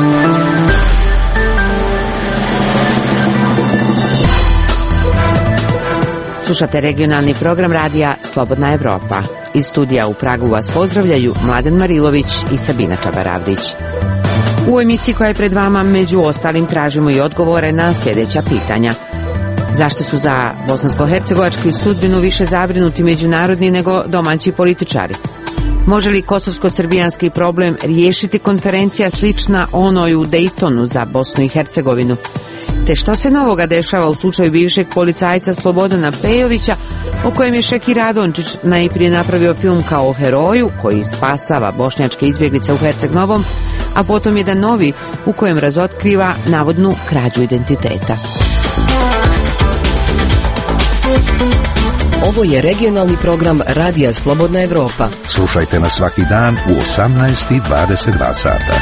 Slušate regionalni program radija Slobodna Evropa. Iz studija u Pragu vas pozdravljaju Mladen Marilović i Sabina Čabaravdić. U emisiji koja je pred vama među ostalim tražimo i odgovore na sljedeća pitanja. Zašto su za bosansko-hercegovačku sudbinu više zabrinuti međunarodni nego domaći političari? Može li kosovsko-srbijanski problem riješiti konferencija slična onoj u Dejtonu za Bosnu i Hercegovinu? Te što se novoga dešava u slučaju bivšeg policajca Slobodana Pejovića, o kojem je Šeki Radončić najprije napravio film kao o heroju koji spasava bošnjačke izbjeglice u Herceg Novom, a potom jedan novi u kojem razotkriva navodnu krađu identiteta. Ovo je regionalni program Radija Slobodna Evropa. Slušajte nas svaki dan u 18:22 sata.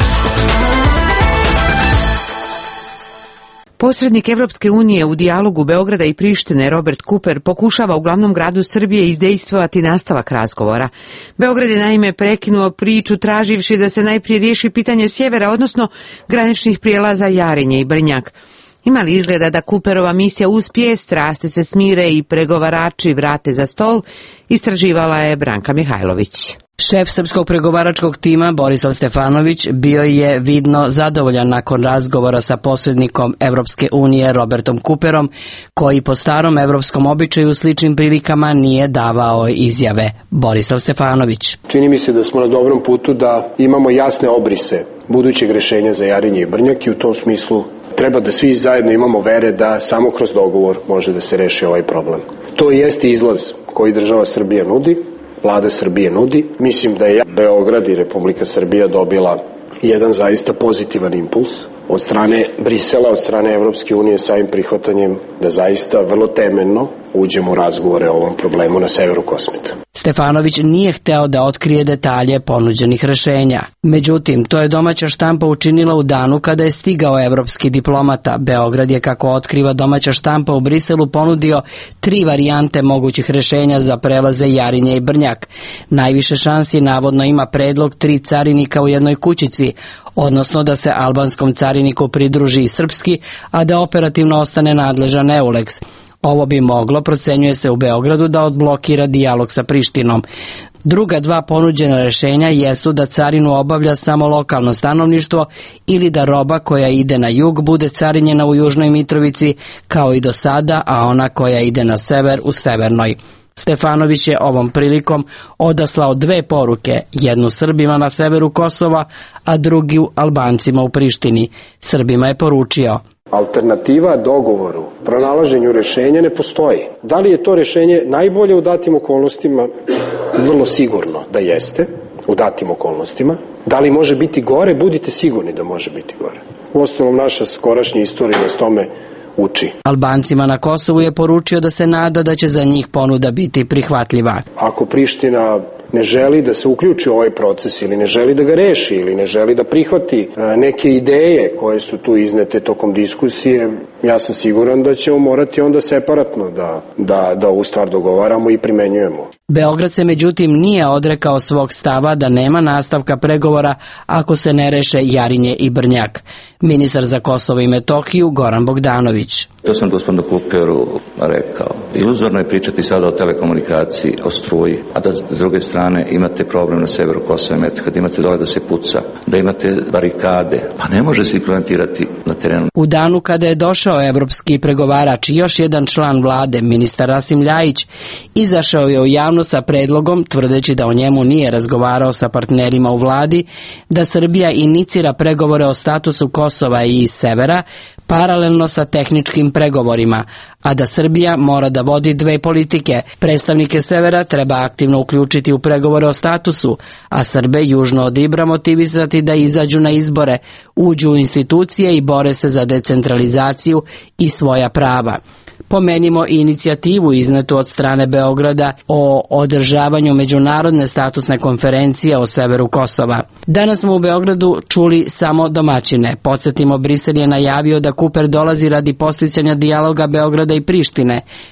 Posrednik Evropske unije u dijalogu Beograda i Prištine Robert Cooper pokušava u glavnom gradu Srbije izdejstvovati nastavak razgovora. Beograd je naime prekinuo priču traživši da se najprije riješi pitanje sjevera, odnosno graničnih prijelaza Jarinje i Brnjak. Ima li izgleda da Cooperova misija uspije, strasti se smire i pregovarači vrate za stol, istraživala je Branka Mihajlović. Šef srpskog pregovaračkog tima Borislav Stefanović bio je vidno zadovoljan nakon razgovora sa posrednikom Evropske unije Robertom Cooperom, koji po starom evropskom običaju u sličnim prilikama nije davao izjave. Borislav Stefanović. Čini mi se da smo na dobrom putu da imamo jasne obrise budućeg rješenja za Jarinje i Brnjak i u tom smislu treba da svi zajedno imamo vere da samo kroz dogovor može da se reši ovaj problem. To jeste izlaz koji država Srbija nudi, Vlada Srbije nudi. Mislim da je Beograd i Republika Srbija dobila jedan zaista pozitivan impuls od strane Brisela, od strane Evropske unije sa ovim prihvatanjem da zaista vrlo temeljno uđemo u razgovore o ovom problemu na severu Kosmeta. Stefanović nije hteo da otkrije detalje ponuđenih rešenja. Međutim, to je domaća štampa učinila u danu kada je stigao evropski diplomata. Beograd je, kako otkriva domaća štampa, u Briselu ponudio 3 varijante mogućih rešenja za prelaze Jarinje i Brnjak. Najviše šansi navodno ima predlog 3 carinika u jednoj kućici, odnosno da se albanskom cariniku pridruži i srpski, a da operativno ostane nadležan EULEX. Ovo bi moglo, procenjuje se u Beogradu, da odblokira dijalog sa Prištinom. Druga 2 ponuđena rešenja jesu da carinu obavlja samo lokalno stanovništvo ili da roba koja ide na jug bude carinjena u Južnoj Mitrovici kao i do sada, a ona koja ide na sever u Severnoj. Stefanović je ovom prilikom odaslao 2 poruke, jednu Srbima na severu Kosova, a drugu Albancima u Prištini. Srbima je poručio: alternativa dogovoru, pronalaženju rješenja ne postoji. Da li je to rješenje najbolje u datim okolnostima? Vrlo sigurno da jeste u datim okolnostima. Da li može biti gore? Budite sigurni da može biti gore. Uostalom, naša skorašnja istorija nas tome uči. Albancima na Kosovu je poručio da se nada da će za njih ponuda biti prihvatljiva. Ako Priština ne želi da se uključi u ovaj proces ili ne želi da ga reši ili ne želi da prihvati neke ideje koje su tu iznete tokom diskusije, ja sam siguran da ćemo morati onda separatno da ovu stvar dogovaramo i primenjujemo. Beograd se međutim nije odrekao svog stava da nema nastavka pregovora ako se ne reše Jarinje i Brnjak. Ministar za Kosovo i Metohiju Goran Bogdanović. To sam gospodinu Cooperu rekao. Iluzorno je pričati sada o telekomunikaciji, o struji, a da s druge strane imate problem na severu Kosova i Metohije, kad imate dole da se puca, da imate barikade, pa ne može se implementirati na terenu. U danu kada je došao evropski pregovarač i još jedan član vlade, ministar Rasim Ljajić, izašao je u javnost sa predlogom, tvrdeći da o njemu nije razgovarao sa partnerima u vladi, da Srbija inicira pregovore o statusu Kosova i severa paralelno sa tehničkim pregovorima, a da Srbija mora da vodi 2 politike. Predstavnike severa treba aktivno uključiti u pregovore o statusu, a Srbe južno od Ibra motivisati da izađu na izbore, uđu u institucije i bore se za decentralizaciju i svoja prava. Pomenimo i inicijativu iznetu od strane Beograda o održavanju međunarodne statusne konferencije o severu Kosova. Danas smo u Beogradu čuli samo domaćine. Podsjetimo, Brisel je najavio da Cooper dolazi radi posticanja dijaloga Beograda i Prištine.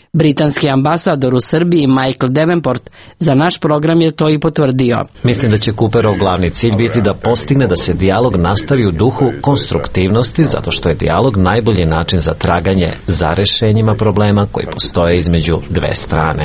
Britanski ambasador u Srbiji Michael Davenport za naš program je to i potvrdio. Mislim da će Cooperov glavni cilj biti da postigne da se dijalog nastavi u duhu konstruktivnosti, zato što je dijalog najbolji način za traganje za rešenjima problema koji postoje između dve strane.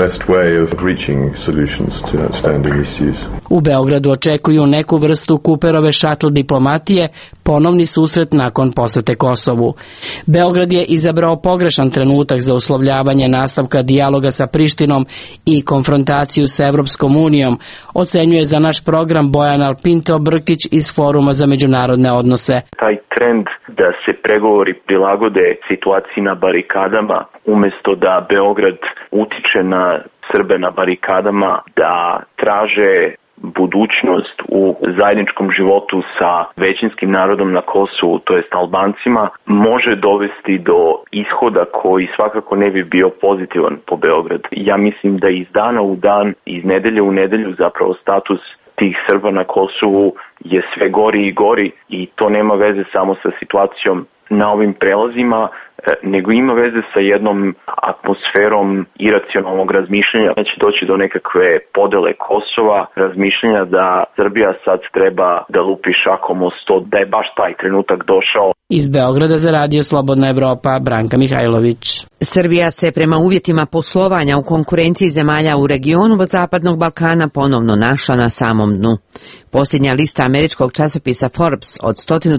U Beogradu očekuju neku vrstu Cooperove šatl diplomatije, ponovni susret nakon posete Kosovu. Beograd je izabrao pogrešan trenutak za uslovljavanje nastavka dijaloga sa Prištinom i konfrontaciju sa Evropskom unijom, ocenjuje za naš program Bojan Alpinto Brkić iz Foruma za međunarodne odnose. Taj trend da se pregovori prilagode situaciji na barikadama, umjesto da Beograd utiče na Srbe na barikadama, da traže budućnost u zajedničkom životu sa većinskim narodom na Kosovu, to jest Albancima, može dovesti do ishoda koji svakako ne bi bio pozitivan po Beograd. Ja mislim da iz dana u dan, iz nedelje u nedelju zapravo status tih Srba na Kosovu je sve gori i gori i to nema veze samo sa situacijom na ovim prelazima, nego ima veze sa jednom atmosferom iracionalnog razmišljanja. Neće doći do nekakve podele Kosova, razmišljanja da Srbija sad treba da lupi šakom o sto, da je baš taj trenutak došao. Iz Beograda za Radio Slobodna Evropa, Branka Mihajlović. Srbija se prema uvjetima poslovanja u konkurenciji zemalja u regionu od Zapadnog Balkana ponovno našla na samom dnu. Posljednja lista američkog časopisa Forbes od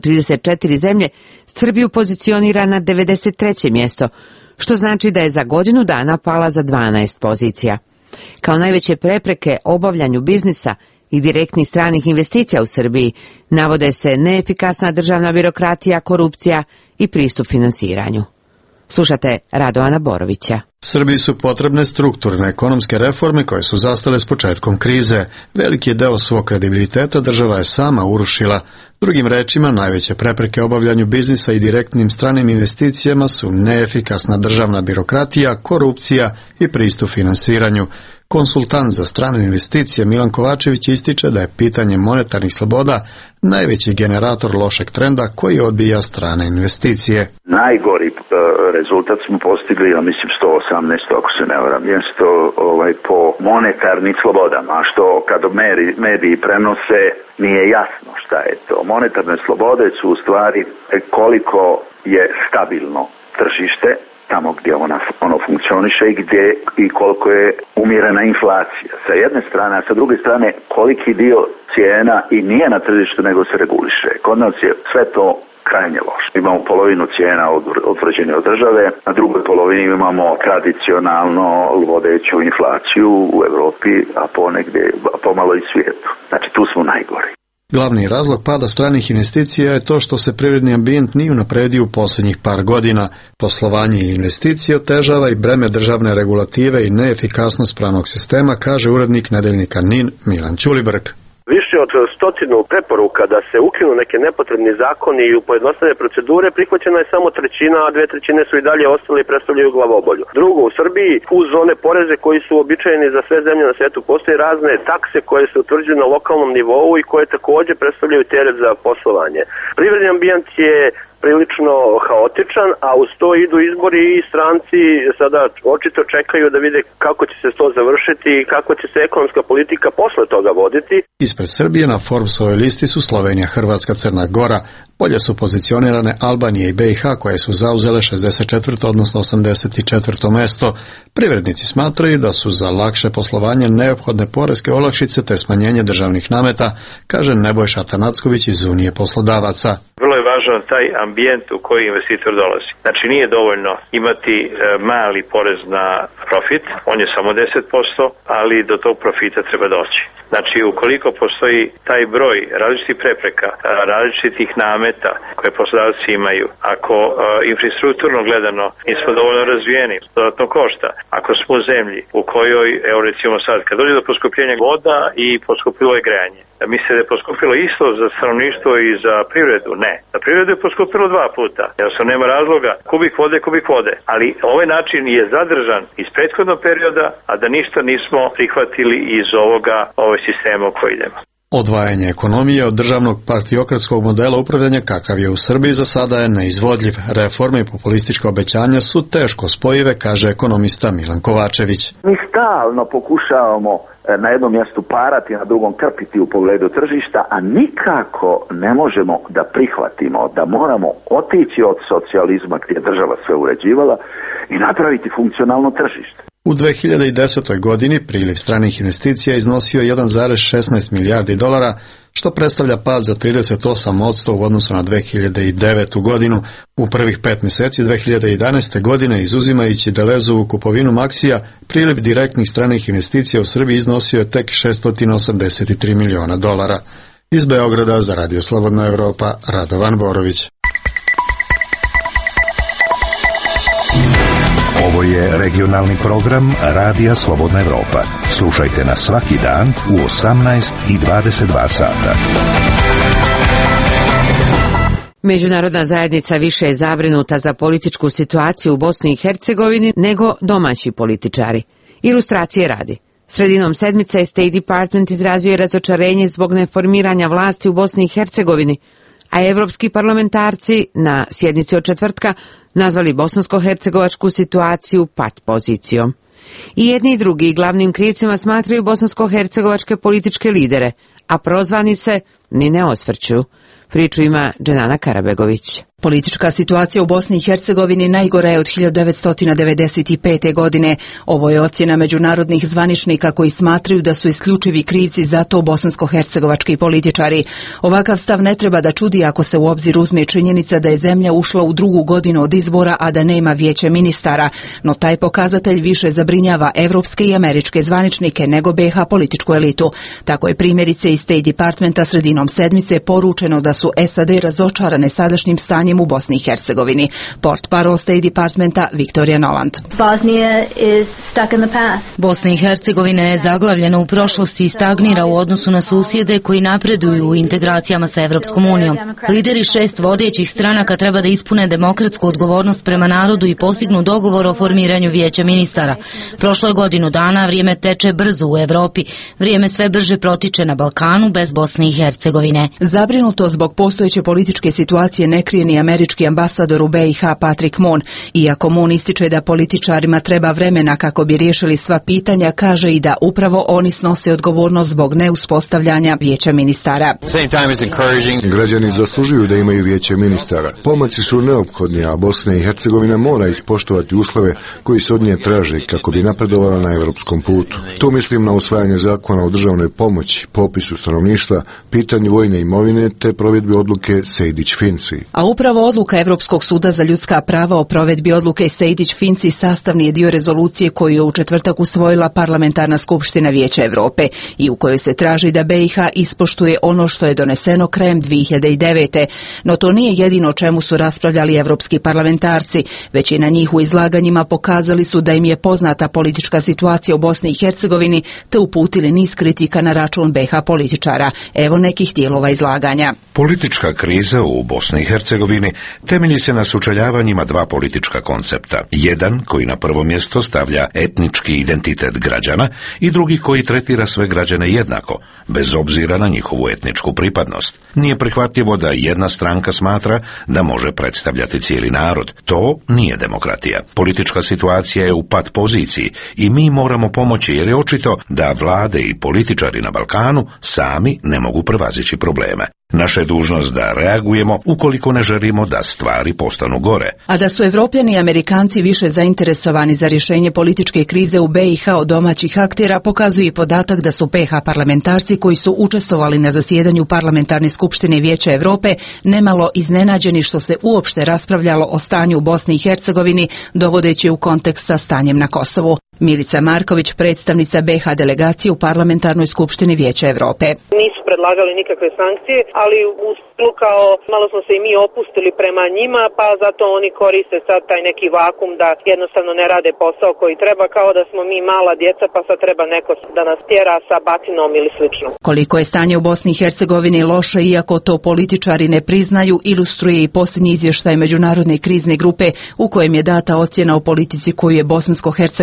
134 zemlje Srbiju pozicionira na 93. mjesto, što znači da je za godinu dana pala za 12 pozicija. Kao najveće prepreke obavljanju biznisa i direktnih stranih investicija u Srbiji navode se neefikasna državna birokratija, korupcija i pristup finansiranju. Slušate Radoana Borovića. Srbiji su potrebne strukturne ekonomske reforme koje su zastale s početkom krize. Veliki deo svog kredibiliteta država je sama urušila. Drugim rečima, najveće prepreke obavljanju biznisa i direktnim stranim investicijama su neefikasna državna birokratija, korupcija i pristup finansiranju. Konsultant za strane investicije Milan Kovačević ističe da je pitanje monetarnih sloboda najveći generator lošeg trenda koji odbija strane investicije. Najgori rezultat smo postigli, ja mislim 118, ako se ne varam, mjesto po monetarnim slobodama, što kad mediji prenose nije jasno šta je to. Monetarne slobode su u stvari koliko je stabilno tržište, tamo gdje ono funkcioniše i koliko je umjerena inflacija sa jedne strane, a sa druge strane koliki dio cijena i nije na tržištu nego se reguliše. Kod nas je sve to krajnje loše. Imamo polovinu cijena utvrđene od države, na drugoj polovini imamo tradicionalno vodeću inflaciju u Europi, a ponegdje pomalo i svijetu. Znači tu smo najgori. Glavni razlog pada stranih investicija je to što se privredni ambijent nije unapredio u posljednjih par godina. Poslovanje i investicije otežava i breme državne regulative i neefikasnost pravnog sistema, kaže urednik nedeljnika NIN Milan Ćulibrk. Više od 100 preporuka da se ukinu neki nepotrebni zakoni i pojednostave procedure, prihvaćena je samo trećina, a 2/3 su i dalje ostale i predstavljaju glavobolju. Drugo, u Srbiji uz one poreze koji su običajeni za sve zemlje na svijetu postoje razne takse koje se utvrđuju na lokalnom nivou i koje također predstavljaju teret za poslovanje. Privredni ambijent je prilično haotičan, a uz to idu izbori i stranci sada očito čekaju da vide kako će se to završiti i kako će se ekonomska politika posle toga voditi. Ispred Srbije na Forbesovoj listi su Slovenija, Hrvatska, Crna Gora. Bolje su pozicionirane Albanija i BiH koje su zauzele 64. odnosno 84. mesto. Privrednici smatraju da su za lakše poslovanje neophodne poreske olakšice te smanjenje državnih nameta, kaže Nebojša Tanacković iz Unije poslodavaca. Vrlo je važan taj ambijent u koji investitor dolazi. Znači nije dovoljno imati mali porez na profit, on je samo 10%, ali do tog profita treba doći. Znači ukoliko postoji taj broj različitih prepreka, različitih nameta koje poslodavci imaju, ako infrastrukturno gledano nismo dovoljno razvijeni, dodatno košta, ako smo u zemlji u kojoj, evo recimo sad, kad dođe do poskupljenja voda i poskupilo je grejanje, mislite da je poskupilo isto za stanovništvo i za privredu? Ne. Za privredu je poskupilo 2 puta. Jednostavno nema razloga. Kubik vode. Ali ovaj način je zadržan iz prethodnog perioda, a da ništa nismo prihvatili iz ovog sistema u koji idemo. Odvajanje ekonomije od državnog partiokratskog modela upravljanja kakav je u Srbiji za sada je neizvodljiv. Reforme i populistička obećanja su teško spojive, kaže ekonomista Milan Kovačević. Mi stalno pokušavamo na jednom mjestu parati, na drugom krpiti u pogledu tržišta, a nikako ne možemo da prihvatimo da moramo otići od socijalizma gdje je država sve uređivala i napraviti funkcionalno tržište. U 2010. godini priliv stranih investicija iznosio 1,16 milijardi dolara, što predstavlja pad za 38% u odnosu na 2009. godinu. U prvih 5 mjeseci 2011. godine, izuzimajući Delezovu kupovinu Maxija, priliv direktnih stranih investicija u Srbiji iznosio je tek 683 miliona dolara. Iz Beograda za Radio Slobodna Evropa, Radovan Borović. Ovo je regionalni program Radija Slobodna Evropa. Slušajte nas svaki dan u 18 i 22 sata. Međunarodna zajednica više je zabrinuta za političku situaciju u Bosni i Hercegovini nego domaći političari. Ilustracije radi. Sredinom sedmice State Department izrazio je razočarenje zbog neformiranja vlasti u Bosni i Hercegovini, a evropski parlamentarci na sjednici od četvrtka nazvali bosansko-hercegovačku situaciju pat pozicijom. I jedni i drugi glavnim krivcima smatraju bosansko-hercegovačke političke lidere, a prozvani se ni ne osvrću. Priču ima Dženana Karabegović. Politička situacija u Bosni i Hercegovini najgora je od 1995. godine. Ovo je ocjena međunarodnih zvaničnika koji smatraju da su isključivi krivci za to bosansko-hercegovački političari. Ovakav stav ne treba da čudi ako se u obzir uzme činjenica da je zemlja ušla u drugu godinu od izbora, a da nema vijeće ministara. No taj pokazatelj više zabrinjava evropske i američke zvaničnike nego BiH političku elitu. Tako je primjerice iz State Departmenta sredinom sedmice poručeno da su SAD razočarane sadašnjim stanjem u Bosni i Hercegovini. Portparol State Departmenta Viktorija Noland. Bosna i Hercegovina je zaglavljena u prošlosti i stagnira u odnosu na susjede koji napreduju u integracijama sa Evropskom unijom. Lideri 6 vodećih stranaka treba da ispune demokratsku odgovornost prema narodu i postignu dogovor o formiranju vijeća ministara. Prošlo je godinu dana, vrijeme teče brzo u Evropi. Vrijeme sve brže protiče na Balkanu bez Bosne i Hercegovine. Zabrinuto zbog postojeće političke situacije ne krije ni američki ambasador u BiH Patrick Moon. Iako Moon ističe da političarima treba vremena kako bi riješili sva pitanja, kaže i da upravo oni snose odgovornost zbog neuspostavljanja vijeća ministara. Građani zaslužuju da imaju vijeće ministara. Pomaci su neophodni, a Bosna i Hercegovina mora ispoštovati uslove koji se od nje traže kako bi napredovala na evropskom putu. Tu mislim na usvajanje zakona o državnoj pomoći, popisu stanovništva, pitanju vojne imovine te provedbi odluke Sejdić-Finci. A upravo odluka Evropskog suda za ljudska prava o provedbi odluke Sejdić-Finci sastavni je dio rezolucije koju je u četvrtak usvojila Parlamentarna skupština Vijeća Europe i u kojoj se traži da BiH ispoštuje ono što je doneseno krajem 2009. No to nije jedino o čemu su raspravljali evropski parlamentarci. Većina njih u izlaganjima pokazali su da im je poznata politička situacija u Bosni i Hercegovini te uputili niz kritika na račun BiH političara. Evo nekih dijelova izlaganja. Politička kriza u Bosni i Hercegovini temelji se na sučeljavanjima dva politička koncepta. Jedan koji na prvo mjesto stavlja etnički identitet građana i drugi koji tretira sve građane jednako, bez obzira na njihovu etničku pripadnost. Nije prihvatljivo da jedna stranka smatra da može predstavljati cijeli narod. To nije demokratija. Politička situacija je u pat poziciji i mi moramo pomoći jer je očito da vlade i političari na Balkanu sami ne mogu prevazići probleme. Naša je dužnost da reagujemo ukoliko ne želimo da stvari postanu gore. A da su Evropljani i Amerikanci više zainteresovani za rješenje političke krize u BiH od domaćih aktera pokazuje i podatak da su BiH parlamentarci koji su učestvovali na zasjedanju Parlamentarne skupštine Vijeća Europe nemalo iznenađeni što se uopšte raspravljalo o stanju u Bosni i Hercegovini, dovodeći u kontekst sa stanjem na Kosovu. Milica Marković, predstavnica BiH delegacije u Parlamentarnoj skupštini Vijeća Europe. Nisu predlagali nikakve sankcije, ali u stilu kao malo smo se i mi opustili prema njima, pa zato oni koriste sad taj neki vakum da jednostavno ne rade posao koji treba, kao da smo mi mala djeca pa sad treba neko da nas tjera sa batinom ili slično. Koliko je stanje u Bosni i Hercegovini loše, iako to političari ne priznaju, ilustruje i posljednji izvještaj Međunarodne krizne grupe u kojem je data ocjena o politici koju je bosansko-hercegovački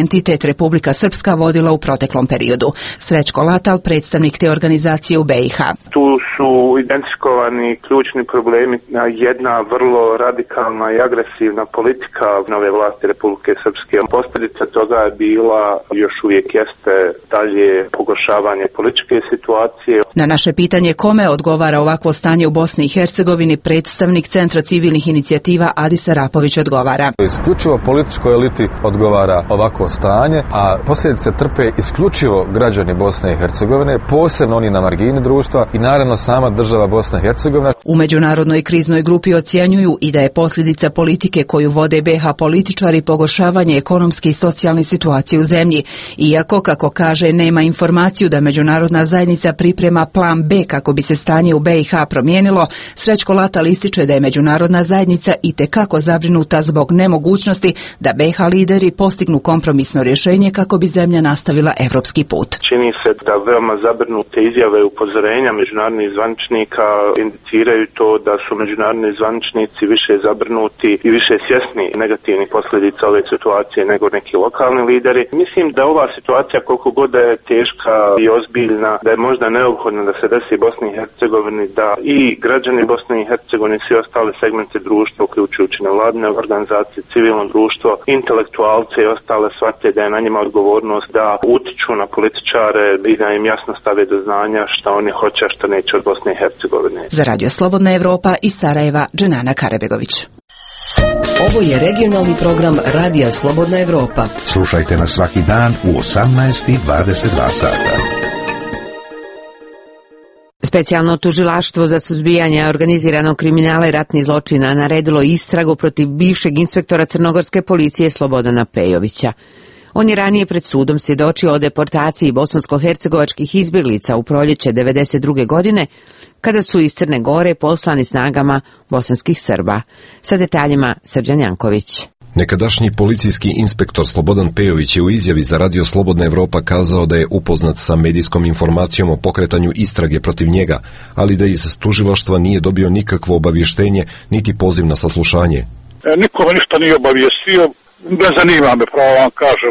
entitet Republika Srpska vodila u proteklom periodu. Srećko Latal, predstavnik te organizacije u BiH. Tu su identifikovani ključni problemi, jedna vrlo radikalna i agresivna politika nove vlasti Republike Srpske. Posljedica toga je bila, još uvijek jeste, dalje pogoršavanje političke situacije. Na naše pitanje kome odgovara ovakvo stanje u Bosni i Hercegovini, predstavnik Centra civilnih inicijativa Adis Arapović odgovara. Isključivo političkoj eliti odgovara ovakvo stanje, a posljedice trpe isključivo građani Bosne i Hercegovine, posebno oni na margini društva i naravno sama država Bosna i Hercegovina. U međunarodnoj kriznoj grupi ocjenjuju i da je posljedica politike koju vode BiH političari pogoršavanje ekonomske i socijalne situacije u zemlji. Iako, kako kaže, nema informaciju da međunarodna zajednica priprema plan B kako bi se stanje u BiH promijenilo, Srećko Latal ističe da je međunarodna zajednica itekako zabrinuta zbog nemogućnosti da BiH lideri postignu kompromisno rješenje kako bi zemlja nastavila evropski put. Čini se da veoma zabrinute izjave i upozorenja međunarodnih zvaničnika indiciraju to da su međunarodni zvaničnici više zabrinuti i više svjesni negativnih posljedica ove situacije nego neki lokalni lideri. Mislim da ova situacija, koliko god je teška i ozbiljna, da je možda neophodno da se desi Bosni i Hercegovini, da i građani Bosne i Hercegovine, svi ostale segmente društva, uključujući nevladine organizacije, civilno društvo, intelektualce i ostale shvate da je na njima odgovornost da utiču na političare i da im jasno stave do znanja šta oni hoće, a šta neće od Bosne i Hercegovine. Za Radio Slobodna Evropa iz Sarajeva, Dženana Karebegović. Ovo je regionalni program Radija Slobodna Evropa. Slušajte nas svaki dan u 18:22 sata. Specijalno tužilaštvo za suzbijanje organiziranog kriminala i ratnih zločina naredilo istragu protiv bivšeg inspektora crnogorske policije Slobodana Pejovića. On je ranije pred sudom svjedočio o deportaciji bosansko-hercegovačkih izbjeglica u proljeće 1992. godine, kada su iz Crne Gore poslani snagama bosanskih Srba. Sa detaljima Srđan Janković. Nekadašnji policijski inspektor Slobodan Pejović je u izjavi za Radio Slobodna Evropa kazao da je upoznat sa medijskom informacijom o pokretanju istrage protiv njega, ali da iz tužilaštva nije dobio nikakvo obavještenje niti poziv na saslušanje. Niko me ništa nije obavijestio, ne zanima me, pravo vam kažem,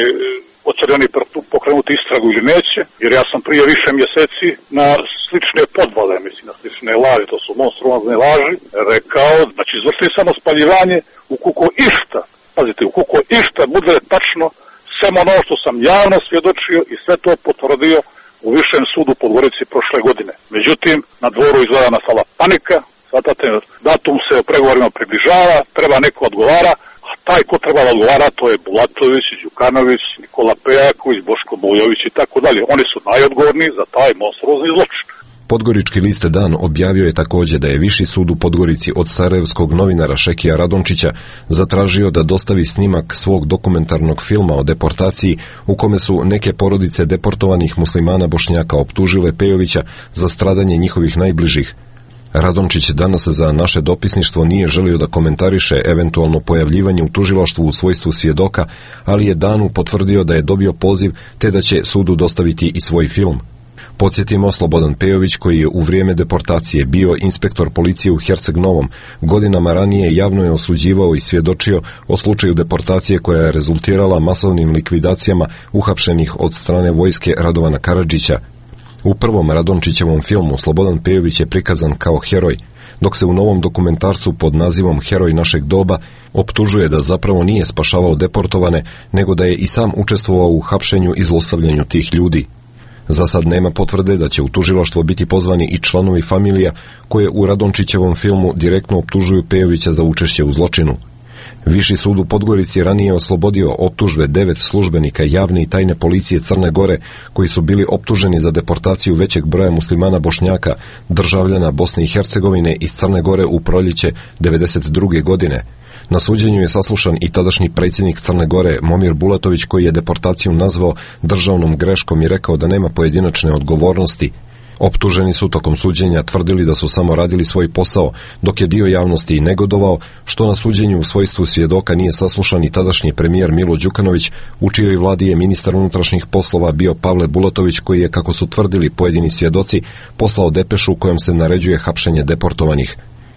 hoće li oni pokrenuti istragu ili neće, jer ja sam prije više mjeseci na slične podvale, mislim na slične laži, to su monstruozne laži, rekao, znači izvršili samo spaljivanje ukoliko išta, pazite, ukoliko išta bude tačno, samo ono što sam javno svjedočio i sve to potvrdio u Višem sudu Podgorici prošle godine. Međutim, na dvoru izgleda nastala panika, svatate, datum se o pregovorima približava, treba neko odgovara, a taj ko treba da odgovara to je Bulatović, Đukanović, Nikola Pejaković, Boško Bujović i tako dalje. Oni su najodgovorni za taj monstruozni zločin. Podgorički list Dan objavio je također da je Viši sud u Podgorici od sarajevskog novinara Šekija Radončića zatražio da dostavi snimak svog dokumentarnog filma o deportaciji u kome su neke porodice deportovanih muslimana Bošnjaka optužile Pejovića za stradanje njihovih najbližih. Radončić danas za naše dopisništvo nije želio da komentariše eventualno pojavljivanje u tužilaštvu u svojstvu svjedoka, ali je Danu potvrdio da je dobio poziv te da će sudu dostaviti i svoj film. Podsjetimo, Slobodan Pejović, koji je u vrijeme deportacije bio inspektor policije u Herceg Novom, godinama ranije javno je osuđivao i svjedočio o slučaju deportacije koja je rezultirala masovnim likvidacijama uhapšenih od strane vojske Radovana Karadžića. U prvom Radončićevom filmu Slobodan Pejović je prikazan kao heroj, dok se u novom dokumentarcu pod nazivom Heroj našeg doba optužuje da zapravo nije spašavao deportovane, nego da je i sam učestvovao u hapšenju i zlostavljanju tih ljudi. Za sad nema potvrde da će u tužilaštvo biti pozvani i članovi familija koje u Radončićevom filmu direktno optužuju Pejovića za učešće u zločinu. Viši sud u Podgorici ranije oslobodio optužbe 9 službenika javne i tajne policije Crne Gore koji su bili optuženi za deportaciju većeg broja muslimana Bošnjaka, državljana Bosne i Hercegovine iz Crne Gore u proljeće 1992. godine. Na suđenju je saslušan i tadašnji predsjednik Crne Gore Momir Bulatović, koji je deportaciju nazvao državnom greškom i rekao da nema pojedinačne odgovornosti. Optuženi su tokom suđenja tvrdili da su samo radili svoj posao, dok je dio javnosti negodovao što na suđenju u svojstvu svjedoka nije saslušan i tadašnji premijer Milo Đukanović, u čijoj vladi je ministar unutrašnjih poslova bio Pavle Bulatović, koji je, kako su tvrdili pojedini svjedoci, poslao depešu kojom se naređuje hapšenje deportovanih.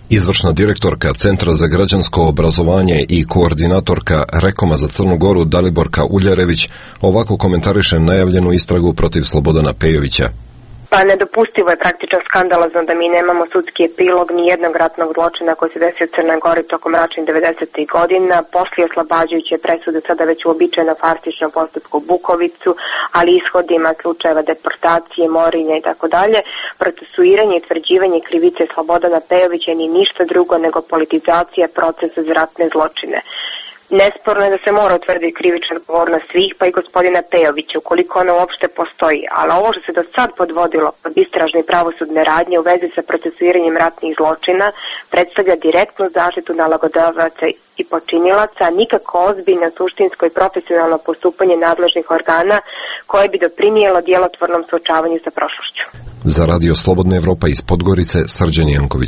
Izvršna direktorka Centra za građansko obrazovanje i koordinatorka Rekoma za Crnu Goru Daliborka Uljarević ovako komentariše najavljenu istragu protiv Slobodana Pejovića. Pa nedopustivo je, praktično skandalozno da mi nemamo sudski epilog ni jednog ratnog zločina koji se desio u Crnoj Gori tokom mračnih 90. godina, poslije oslobađajuće presude sada već uobičajeno farsičnom postupku Bukovicu, ali ishodima slučajeva deportacije, morinja i tako dalje. Procesuiranje i utvrđivanje krivice Slobodana Pejovića ni ništa drugo nego politizacija procesa za ratne zločine. Nesporno je da se mora utvrditi krivična odgovornost svih, pa i gospodina Pejovića, ukoliko ona uopšte postoji, ali ovo što se do sad podvodilo pod istražne i pravosudne radnje u vezi sa procesuiranjem ratnih zločina predstavlja direktnu zaštitu nalogodavaca i počinilaca, a nikako ozbiljno, suštinsko i profesionalno postupanje nadležnih organa koje bi doprinijelo djelotvornom suočavanju sa prošlošću. Za Radio Slobodna Evropa iz Podgorice, Srđan Janković.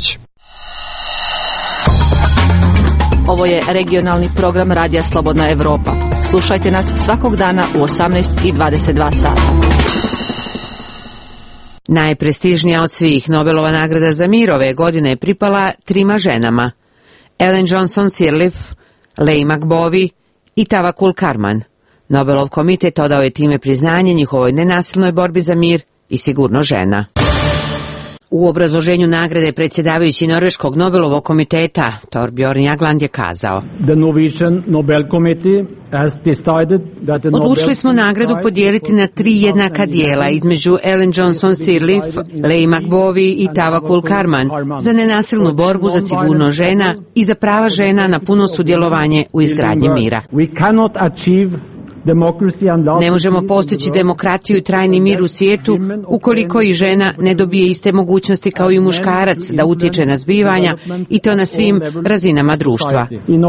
Ovo je regionalni program Radija Slobodna Evropa. Slušajte nas svakog dana u 18:22 sata. Najprestižnija od svih Nobelova nagrada za mir ove godine je pripala 3 ženama: Ellen Johnson Sirleaf, Leigh McBovey i Tawakkul Karman. Nobelov komitet odao je time priznanje njihovoj nenasilnoj borbi za mir i sigurno žena. U obrazloženju nagrade predsjedavajući Norveškog Nobelovog komiteta Torbjorn Jagland je kazao: Odlučili smo nagradu podijeliti na 3 jednaka dijela između Ellen Johnson Sirleaf, Leigh McBovey i Tawakkul Karman za nenasilnu borbu za sigurnost žena i za prava žena na puno sudjelovanje u izgradnji mira. Ne možemo postići demokratiju i trajni mir u svijetu ukoliko i žena ne dobije iste mogućnosti kao i muškarac da utječe na zbivanja i to na svim razinama društva.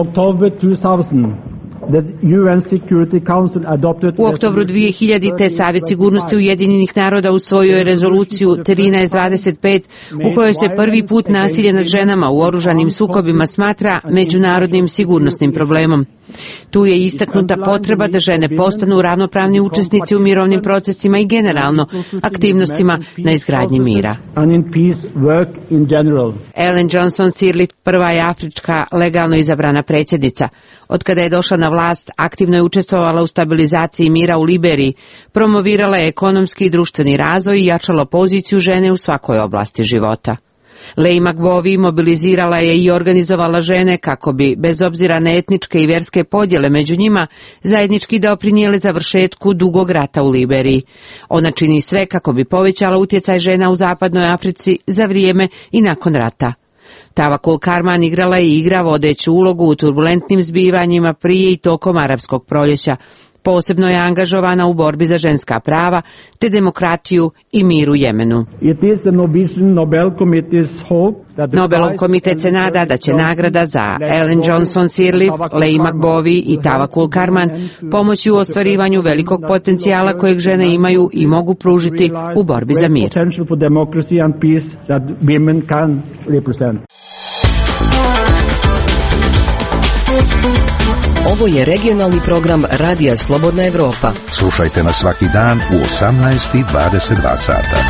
U oktobru 2000. Savjet sigurnosti Ujedinjenih naroda usvojio je rezoluciju 1325 u kojoj se prvi put nasilje nad ženama u oružanim sukobima smatra međunarodnim sigurnosnim problemom. Tu je istaknuta potreba da žene postanu ravnopravni učesnici u mirovnim procesima i generalno aktivnostima na izgradnji mira. Ellen Johnson Sirleaf prva je afrička legalno izabrana predsjednica. Od kada je došla na vlast, aktivno je učestvovala u stabilizaciji mira u Liberiji, promovirala je ekonomski i društveni razvoj i jačala poziciju žene u svakoj oblasti života. Leigh McBovey mobilizirala je i organizovala žene kako bi, bez obzira na etničke i vjerske podjele među njima, zajednički doprinijele završetku dugog rata u Liberiji. Ona čini sve kako bi povećala utjecaj žena u zapadnoj Africi za vrijeme i nakon rata. Tawakkul Karman igrala je i igra vodeću ulogu u turbulentnim zbivanjima prije i tokom arapskog proljeća. Posebno je angažovana u borbi za ženska prava te demokratiju i mir u Jemenu. Nobelov komitet se nada da će nagrada za Ellen Johnson Sirleaf, Leigh McBovey i Tawakkul Karman pomoći u ostvarivanju velikog potencijala kojeg žene imaju i mogu pružiti u borbi za mir. Ovo je regionalni program Radija Slobodna Evropa. Slušajte nas svaki dan u 18:22 sata.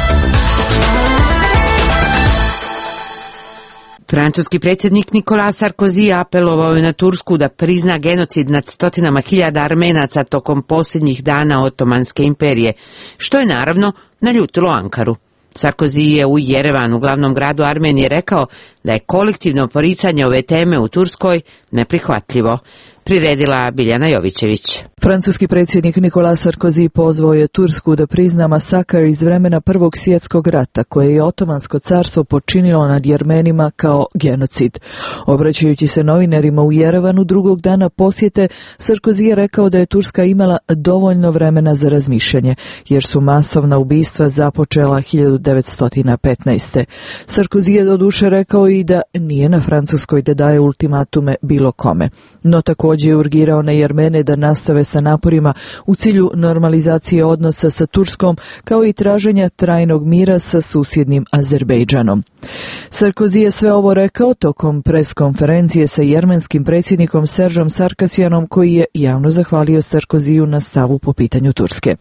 Francuski predsjednik Nicolas Sarkozy apelovao je na Tursku da prizna genocid nad stotinama hiljada Armenaca tokom posljednjih dana Otomanske imperije, što je naravno naljutilo Ankaru. Sarkozy je u Jerevanu, glavnom gradu Armenije, rekao da je kolektivno poricanje ove teme u Turskoj neprihvatljivo. Priredila Biljana Jovićević. Francuski predsjednik Nicolas Sarkozy pozvao je Tursku da prizna masakr iz vremena Prvog svjetskog rata koje je Otomansko carstvo počinilo nad Jermenima kao genocid. Obraćajući se novinarima u Jerevanu drugog dana posjete, Sarkozy je rekao da je Turska imala dovoljno vremena za razmišljanje, jer su masovna ubistva započela 1915. Sarkozy je doduše rekao i da nije na Francuskoj da daje ultimatume bilo kome, no također je urgirao na Jermene da nastave sa naporima u cilju normalizacije odnosa sa Turskom, kao i traženja trajnog mira sa susjednim Azerbejdžanom. Sarkozy je sve ovo rekao tokom preskonferencije sa jermenskim predsjednikom Seržom Sarkasjanom, koji je javno zahvalio Sarkozyju na stavu po pitanju Turske.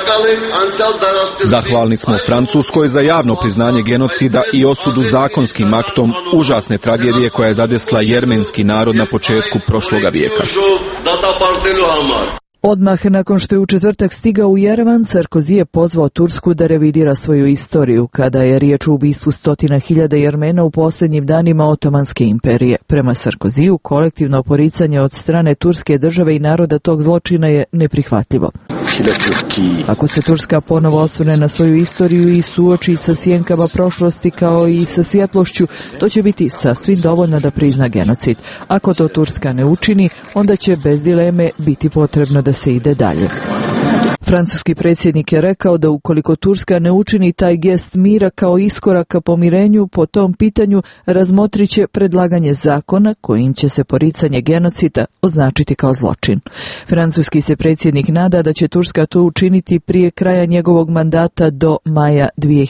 Zahvalni smo Francuskoj za javno priznanje genocida i osudu zakonskim aktom užasne tragedije koja je zadesla jermenski narod na početku prošloga vijeka. Odmah nakon što je u četvrtak stigao u Jerevan, Sarkozy je pozvao Tursku da revidira svoju istoriju, kada je riječ o ubistvu 100.000 Jermena u posljednjim danima Otomanske imperije. Prema Sarkozyju, kolektivno poricanje od strane Turske države i naroda tog zločina je neprihvatljivo. Ako se Turska ponovo osvrne na svoju istoriju i suoči sa sjenkama prošlosti kao i sa svjetlošću, to će biti sasvim dovoljno da prizna genocid. Ako to Turska ne učini, onda će bez dileme biti potrebno da se ide dalje. Francuski predsjednik je rekao da ukoliko Turska ne učini taj gest mira kao iskorak ka pomirenju po tom pitanju, razmotrit će predlaganje zakona kojim će se poricanje genocida označiti kao zločin. Francuski se predsjednik nada da će Turska to učiniti prije kraja njegovog mandata do maja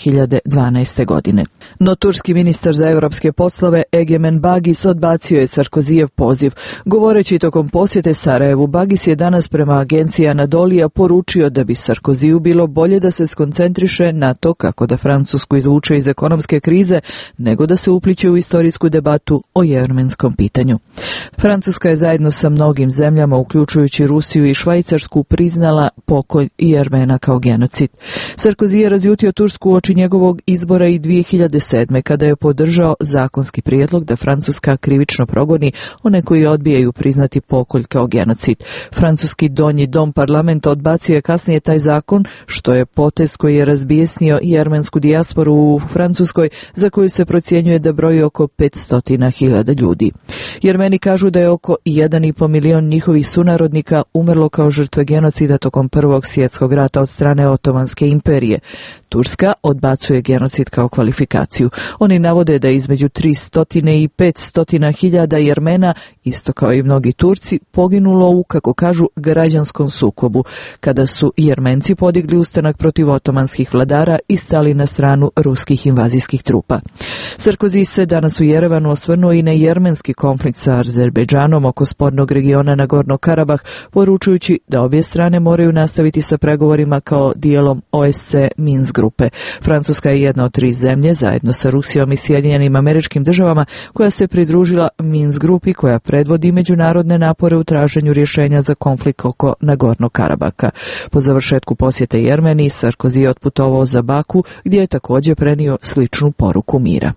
2012. godine. No turski ministar za europske poslove Egemen Bagis odbacio je Sarkozijev poziv. Govoreći tokom posjete Sarajevu, Bagis je danas prema agenciji Anadolija poručio da bi Sarkoziju bilo bolje da se skoncentriše na to kako da Francusku izvuče iz ekonomske krize, nego da se upliće u istorijsku debatu o jermenskom pitanju. Francuska je zajedno sa mnogim zemljama, uključujući Rusiju i Švajcarsku, priznala pokolj Jermena kao genocid. Sarkozy je razljutio Tursku uoči njegovog izbora i 2007. kada je podržao zakonski prijedlog da Francuska krivično progoni one koji odbijaju priznati pokolj kao genocid. Francuski donji dom parlamenta odbacio je kasnije taj zakon, što je potez koji je razbijesnio jermensku dijasporu u Francuskoj, za koju se procjenjuje da broji oko 500.000 ljudi. Jermeni kažu da je oko 1,5 milion njihovih sunarodnika umrlo kao žrtve genocida tokom Prvog svjetskog rata od strane Otomanske imperije. Turska odbacuje genocid kao kvalifikaciju. Oni navode da je između 300 i 500.000 Jermena, isto kao i mnogi Turci, poginulo u, kako kažu, građanskom sukobu, kada su Jermenci podigli ustanak protiv otomanskih vladara i stali na stranu ruskih invazijskih trupa. Sarkozy se danas u Jerevanu osvrnuo i na jermenski konflikt sa Azerbejdžanom oko spornog regiona Nagorno Karabah, poručujući da obje strane moraju nastaviti sa pregovorima kao dijelom OSCE Minsk grupe. Francuska je jedna od 3 zemlje, zajedno sa Rusijom i Sjedinjenim Američkim Državama, koja se pridružila Minsk grupi, koja predvodi međunarodne napore u traženju rješenja za konflikt oko Nagorno Karabaka. Po završetku posjete Jermeniji, Sarkozy je otputovao za Baku, gdje je također prenio sličnu poruku mira.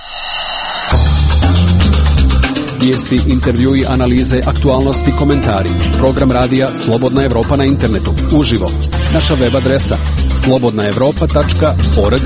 Vijesti, intervjui, analize, aktualnosti, komentari. Program radija Slobodna Evropa na internetu. Uživo. Naša web adresa slobodnaevropa.org.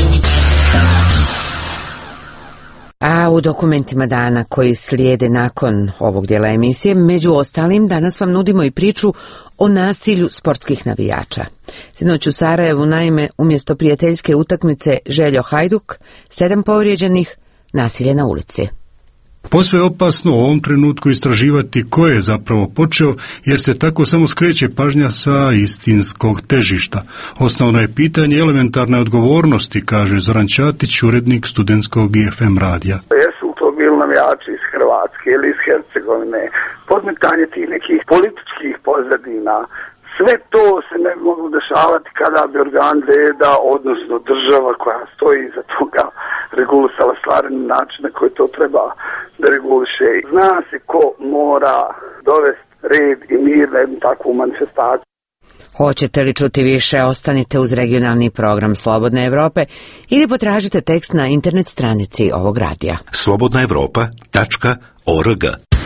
A u dokumentima dana koji slijede nakon ovog dijela emisije, među ostalim, danas vam nudimo i priču o nasilju sportskih navijača. Sinoć u Sarajevu, naime, umjesto prijateljske utakmice Željo Hajduk, 7 povrijeđenih, nasilje na ulici. Posve je opasno u ovom trenutku istraživati ko je zapravo počeo, jer se tako samo skreće pažnja sa istinskog težišta. Osnovno je pitanje elementarne odgovornosti, kaže Zoran Ćatić, urednik studentskog IFM radija. Jesu to bili navijači iz Hrvatske ili iz Hercegovine, podmetanje tih nekih političkih pozadina, sve to se ne bi moglo dešavati kada bi organ reda, odnosno država koja stoji iza toga, regulisala stvari na način na koji to treba da reguliše. Zna se ko mora dovesti red i mir na jednu takvu manifestaciju. Hoćete li čuti više, ostanite uz regionalni program Slobodne Evrope ili potražite tekst na internet stranici ovog radija. slobodnaevropa.org.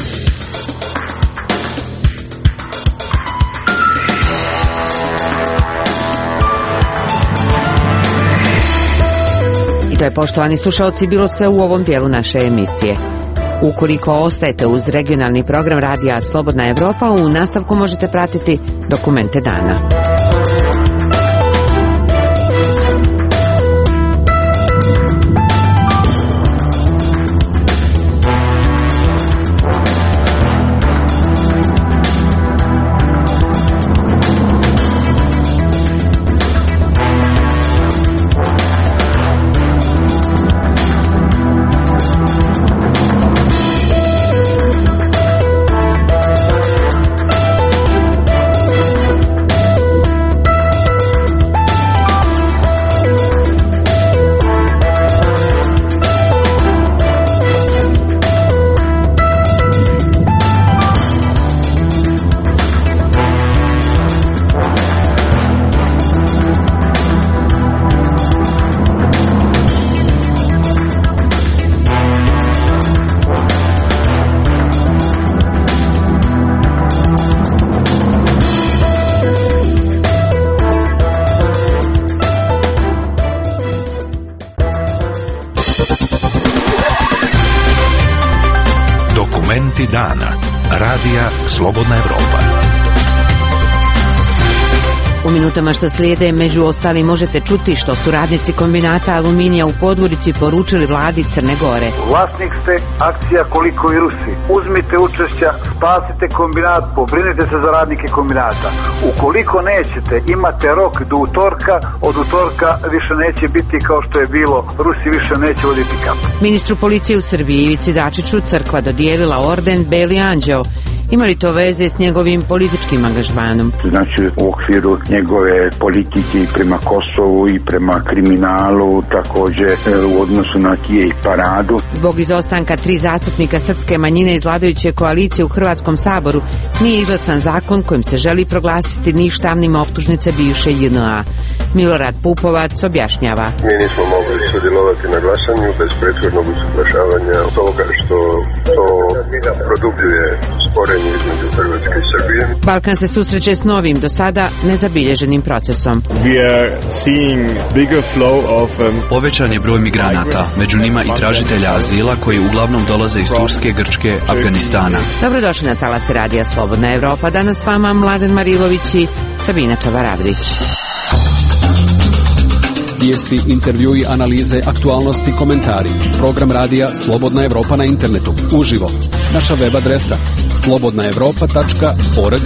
To je, poštovani slušalci, bilo sve u ovom dijelu naše emisije. Ukoliko ostajete uz regionalni program radija Slobodna Evropa, u nastavku možete pratiti dokumente dana. Dokumenti dana. Radija Slobodna Evropa. U minutama što slijede, među ostalim, možete čuti što su radnici kombinata aluminija u Podgorici poručili vladi Crne Gore. Vlasnik ste, akcija koliko i Rusi. Uzmite učešća, spasite kombinat, pobrinite se za radnike kombinata. Ukoliko nećete, imate rok do utorka, od utorka više neće biti kao što je bilo. Rusi više neće voditi kamp. Ministru policije u Srbiji Ivici Dačiću crkva dodijelila orden Beli anđeo. Ima li to veze s njegovim političkim angažmanom? Znači u okviru njegove politike prema Kosovu i prema kriminalu, također u odnosu na Kije i paradu. Zbog izostanka 3 zastupnika srpske manjine iz vladajuće koalicije u Hrvatskom saboru nije izglasan zakon kojim se želi proglasiti ništavnim optužnice bivše JNA. Milorad Pupovac objašnjava. Mi nismo mogli sudjelovati na glasanju bez prethodnog usuglašavanja toga što to produbljuje sporenje između Hrvatske i Srbije. Balkan se susreće s novim, do sada nezabilježenim procesom. Povećan je broj migranata, među njima i tražitelja azila koji uglavnom dolaze iz Turske, Grčke, Afganistana. Dobrodošli na talase Radija Slobodna Evropa. Danas s vama Mladen Marilović i Sabina Čabaravdić. Vijesti, intervjui, analize, aktualnosti, komentari. Program radija Slobodna Evropa na internetu. Uživo. Naša web adresa slobodnaevropa.org.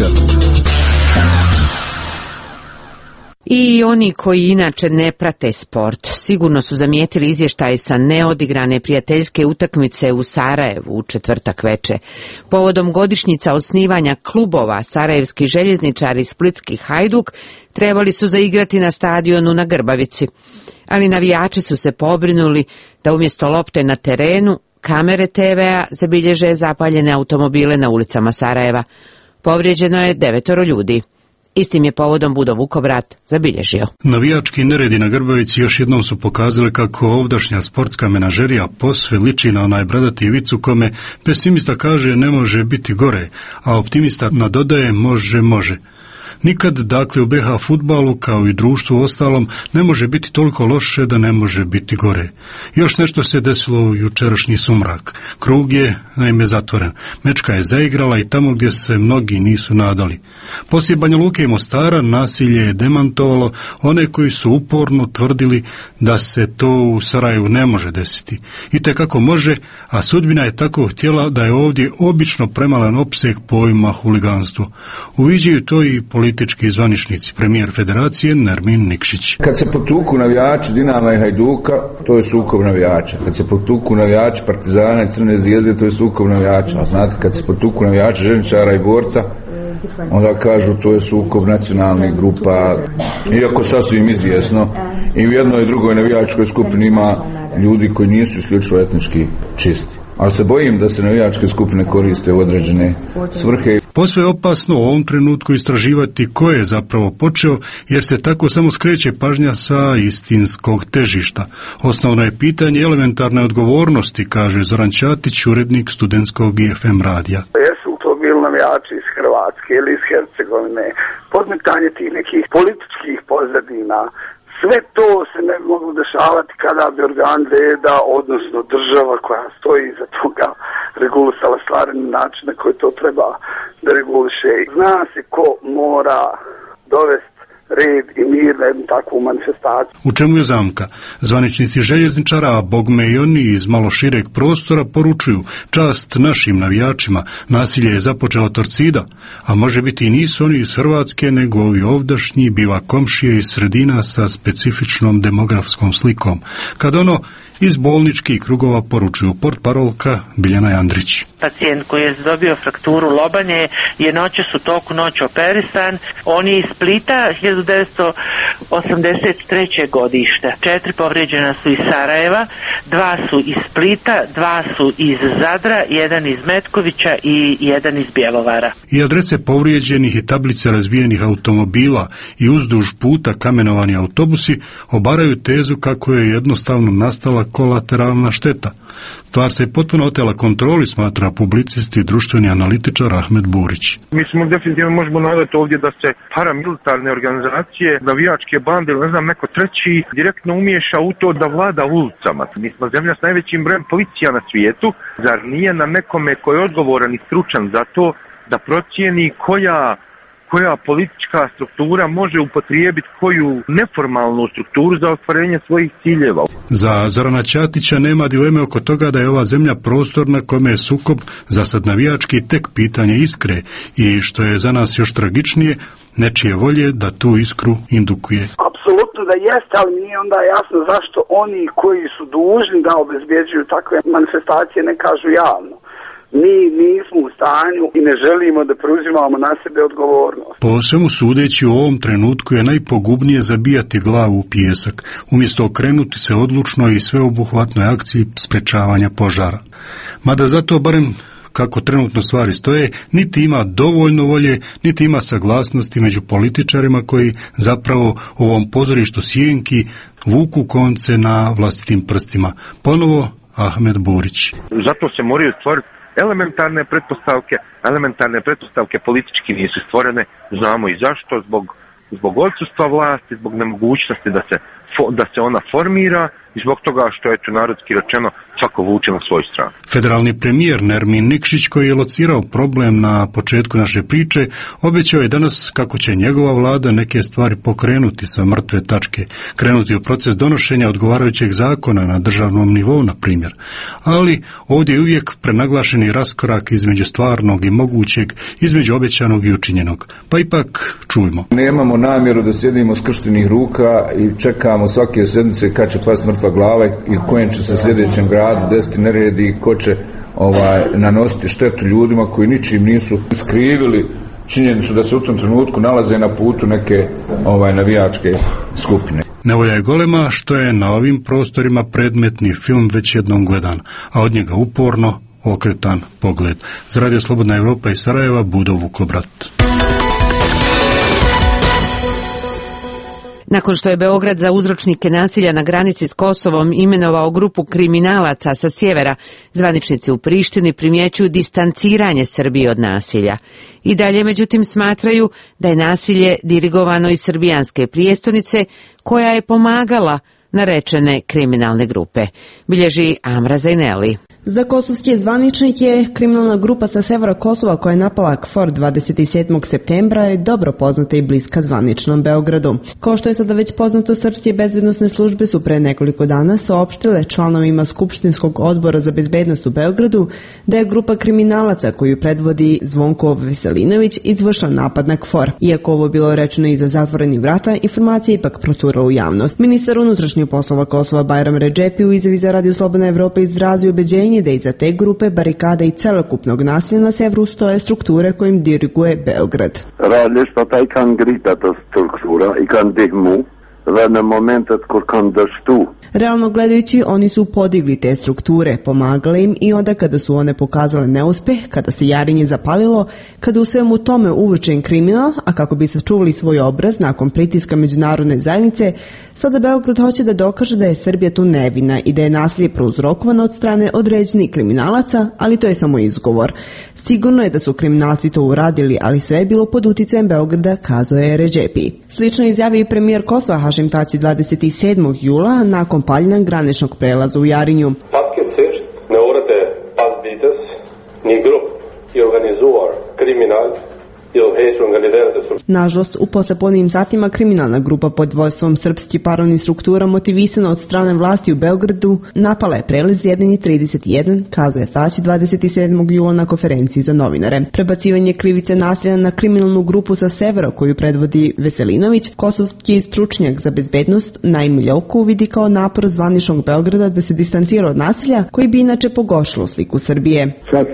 I oni koji inače ne prate sport sigurno su zamijetili izvještaj sa neodigrane prijateljske utakmice u Sarajevu u četvrtak veče. Povodom godišnjica osnivanja klubova Sarajevski željezničar i Splitski Hajduk trebali su zaigrati na stadionu na Grbavici, ali navijači su se pobrinuli da umjesto lopte na terenu kamere TV-a zabilježe zapaljene automobile na ulicama Sarajeva. Povrijeđeno je 9 ljudi. Istim je povodom Budo Vukobrat zabilježio. Navijački neredi na Grbavici još jednom su pokazali kako ovdašnja sportska menažerija posve liči na onaj bradati vicu kome pesimista kaže ne može biti gore, a optimista nadodaje može. Nikad, dakle, u BH fudbalu, kao i društvu ostalom, ne može biti toliko loše da ne može biti gore. Još nešto se desilo u jučerašnji sumrak. Krug je, naime, zatvoren. Mečka je zaigrala i tamo gdje se mnogi nisu nadali. Poslije Banja Luke i Mostara nasilje je demantovalo one koji su uporno tvrdili da se to u Sarajevu ne može desiti. I tekako može, a sudbina je tako htjela da je ovdje obično premalan opseg pojma huliganstvo. Uviđaju to i politički zvaničnici, premijer federacije Nermin Nikšić. Kad se potuku navijači Dinama i Hajduka, to je sukob navijača. Kad se potuku navijači Partizana i Crne Zvijezde, to je sukob navijača. A znate, kad se potuku navijači Željezničara i Borca, onda kažu to je sukob nacionalnih grupa. Iako sasvim izvjesno, i u jednoj i drugoj navijačkoj skupini ima ljudi koji nisu isključivo etnički čisti. Ali se bojim da se navijačke skupine koriste u određene svrhe. Posve je opasno u ovom trenutku istraživati ko je zapravo počeo, jer se tako samo skreće pažnja sa istinskog težišta. Osnovno je pitanje elementarne odgovornosti, kaže Zoran Ćatić, urednik studentskog IFM radija. Jesu to bili navijači iz Hrvatske ili iz Hercegovine, podmetanje tih nekih političkih pozadina. Sve to se ne bi moglo dešavati kada bi organ reda, odnosno država koja stoji iza toga, regulisala stvari na način na koji to treba da reguliše. Zna se ko mora dovesti red i mir na jednu takvu manifestaciju. U čemu je zamka? Zvaničnici željezničara, a bogme i oni iz malo šireg prostora poručuju čast našim navijačima, nasilje je započela Torcida, a može biti i nisu oni iz Hrvatske, nego ovi ovdašnji biva komšije iz sredina sa specifičnom demografskom slikom. Kad ono iz bolničkih krugova poručuju portparolka Biljana Jandrić. Pacijent koji je dobio frakturu lobanje je noćas u toku noći operisan. On je iz Splita 1983. godišta. 4 povrijeđena su iz Sarajeva, 2 su iz Splita, 2 su iz Zadra, 1 iz Metkovića i 1 iz Bjelovara. I adrese povrijeđenih i tablice razbijenih automobila i uzduž puta kamenovani autobusi obaraju tezu kako je jednostavno nastala kolateralna šteta. Stvar se potpuno otela kontroli, smatra publicist i društveni analitičar Ahmed Burić. Mislim, definitivno možemo navesti ovdje da se paramilitarne organizacije organizacije, navijačke bande ili ne znam neko treći direktno umiješa u to da vlada ulicama. Mi smo zemlja s najvećim brojem policija na svijetu, zar nije na nekome koji je odgovoran i stručan za to da procijeni koja politička struktura može upotrijebiti koju neformalnu strukturu za ostvarenje svojih ciljeva. Za Zorana Ćatića nema dileme oko toga da je ova zemlja prostor na kome je sukob, zasad navijački, tek pitanje iskre i, što je za nas još tragičnije, nečije volje da tu iskru indukuje. Apsolutno da jeste, ali nije onda jasno zašto oni koji su dužni da obezbjeđuju takve manifestacije ne kažu javno. Mi nismo u stanju i ne želimo da preuzimamo na sebe odgovornost. Po svemu sudeći, u ovom trenutku je najpogubnije zabijati glavu u pijesak, umjesto okrenuti se odlučno i sveobuhvatnoj akciji sprečavanja požara. Mada zato, barem kako trenutno stvari stoje, niti ima dovoljno volje, niti ima saglasnosti među političarima koji zapravo u ovom pozorištu sjenki vuku konce na vlastitim prstima. Ponovo Ahmed Burić. Zato se moraju stvoriti elementarne pretpostavke politički nisu stvorene, znamo i zašto, zbog odsustva vlasti, zbog nemogućnosti da se ona formira i zbog toga što je, narodski rečeno, svako vuče na svoju stranu. Federalni premijer Nermin Nikšić, koji je locirao problem na početku naše priče, obećao je danas kako će njegova vlada neke stvari pokrenuti sa mrtve tačke, krenuti u proces donošenja odgovarajućeg zakona na državnom nivou, na primjer. Ali ovdje je uvijek prenaglašeni raskorak između stvarnog i mogućeg, između obećanog i učinjenog. Pa ipak čujmo. Nemamo namjeru da sjedimo skrštenih ruka i čekamo svake sedmice kad će pasti mrtva glava i kojem će se sljedećem gradu desiti neredi i ko će nanositi štetu ljudima koji ničim nisu skrivili činjenicu da se u tom trenutku nalaze na putu neke navijačke skupine. Nevolja je golema što je na ovim prostorima predmetni film već jednom gledan, a od njega uporno okretan pogled. Za Radio Slobodna Evropa iz Sarajeva, Budo Vuklobrat. Nakon što je Beograd za uzročnike nasilja na granici s Kosovom imenovao grupu kriminalaca sa sjevera, zvaničnici u Prištini primjećuju distanciranje Srbije od nasilja. I dalje, međutim, smatraju da je nasilje dirigovano iz srbijanske prijestolnice, koja je pomagala narečene kriminalne grupe, bilježi Amra Zajneli. Za kosovske zvaničnike, kriminalna grupa sa severa Kosova koja je napala KFOR 27. septembra je dobro poznata i bliska zvaničnom Beogradu. Kao što je sada već poznato, srpske bezbednosne službe su pre nekoliko dana saopštile članovima Skupštinskog odbora za bezbednost u Beogradu da je grupa kriminalaca koju predvodi Zvonko Veselinović izvršila napad na KFOR. Iako ovo bilo rečeno iza zatvorenih vrata, informacija ipak procurala u javnost. Ministar unutrašnjih poslova Kosova Bajram Redžepi u izjavi za Radio Slobodna Evropa izrazio ubeđenje da iza te grupe barikada i celokupnog nasilja na severu stoje strukture kojim diriguje Beograd. Realisht ata I kanë ngrit ato struktura, I kanë ndihmu dhe në momentet kur kanë dështu. Realno gledajući, oni su podigli te strukture, pomagali im i onda kada su one pokazale neuspeh, kada se Jarinje zapalilo, kada u svemu tome uvučen kriminal, a kako bi sačuvali svoj obraz nakon pritiska međunarodne zajednice, sada Beograd hoće da dokaže da je Srbija tu nevina i da je nasilje prouzrokovano od strane određenih kriminalaca, ali to je samo izgovor. Sigurno je da su kriminalci to uradili, ali sve je bilo pod uticajem Beograda, kazao je Redžepi. Slično izjavio i premijer Kosova Hašim Tači 27. jula nakon paljenja graničnog prelaza u Jarinju. Fatkeqësisht në orët e pasdites, një grup I organizuar kriminal Nažalost, u poslepodnevnim satima kriminalna grupa pod vodstvom srpskih paravnih struktura motivisana od strane vlasti u Beogradu napala je prelaz 1.31, kazao je Tači 27. jula na konferenciji za novinare. Prebacivanje krivice nasilja na kriminalnu grupu sa severa koju predvodi Veselinović, kosovski stručnjak za bezbednost Naim Ljoku vidi kao napor zvaničnog Beograda da se distancira od nasilja koji bi inače pogoršilo sliku Srbije.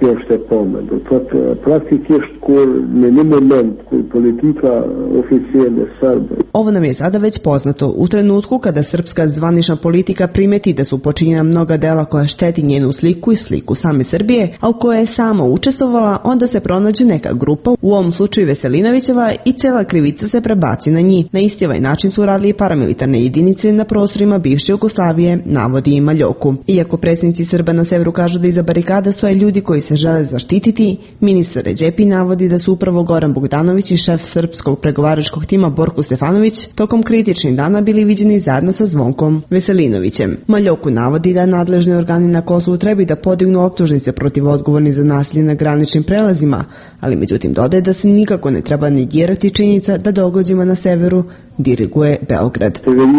Ovo nam je sada već poznato. U trenutku kada srpska zvanična politika primeti da su počinjena mnoga dela koja šteti njenu sliku i sliku same Srbije, a u kojoj je sama učestvovala, onda se pronađe neka grupa, u ovom slučaju Veselinovićeva, i cela krivica se prebaci na njih. Na isti ovaj način su radili i paramilitarne jedinice na prostorima bivše Jugoslavije, navodi ima Ljoku. Iako predsjednici Srba na severu kažu da iza barikada stoje ljudi koji se žele zaštititi, ministar Redžepi navodi da su upravo gore Goran Bogdanović i šef srpskog pregovaračkog tima Borko Stefanović tokom kritičnih dana bili viđeni zajedno sa Zvonkom Veselinovićem. Maljoku navodi da nadležni organi na Kosovu trebaju da podignu optužnice protiv odgovornih za nasilje na graničnim prelazima, ali međutim dodaje da se nikako ne treba negirati činjenica da događajima na severu diriguje Beograd.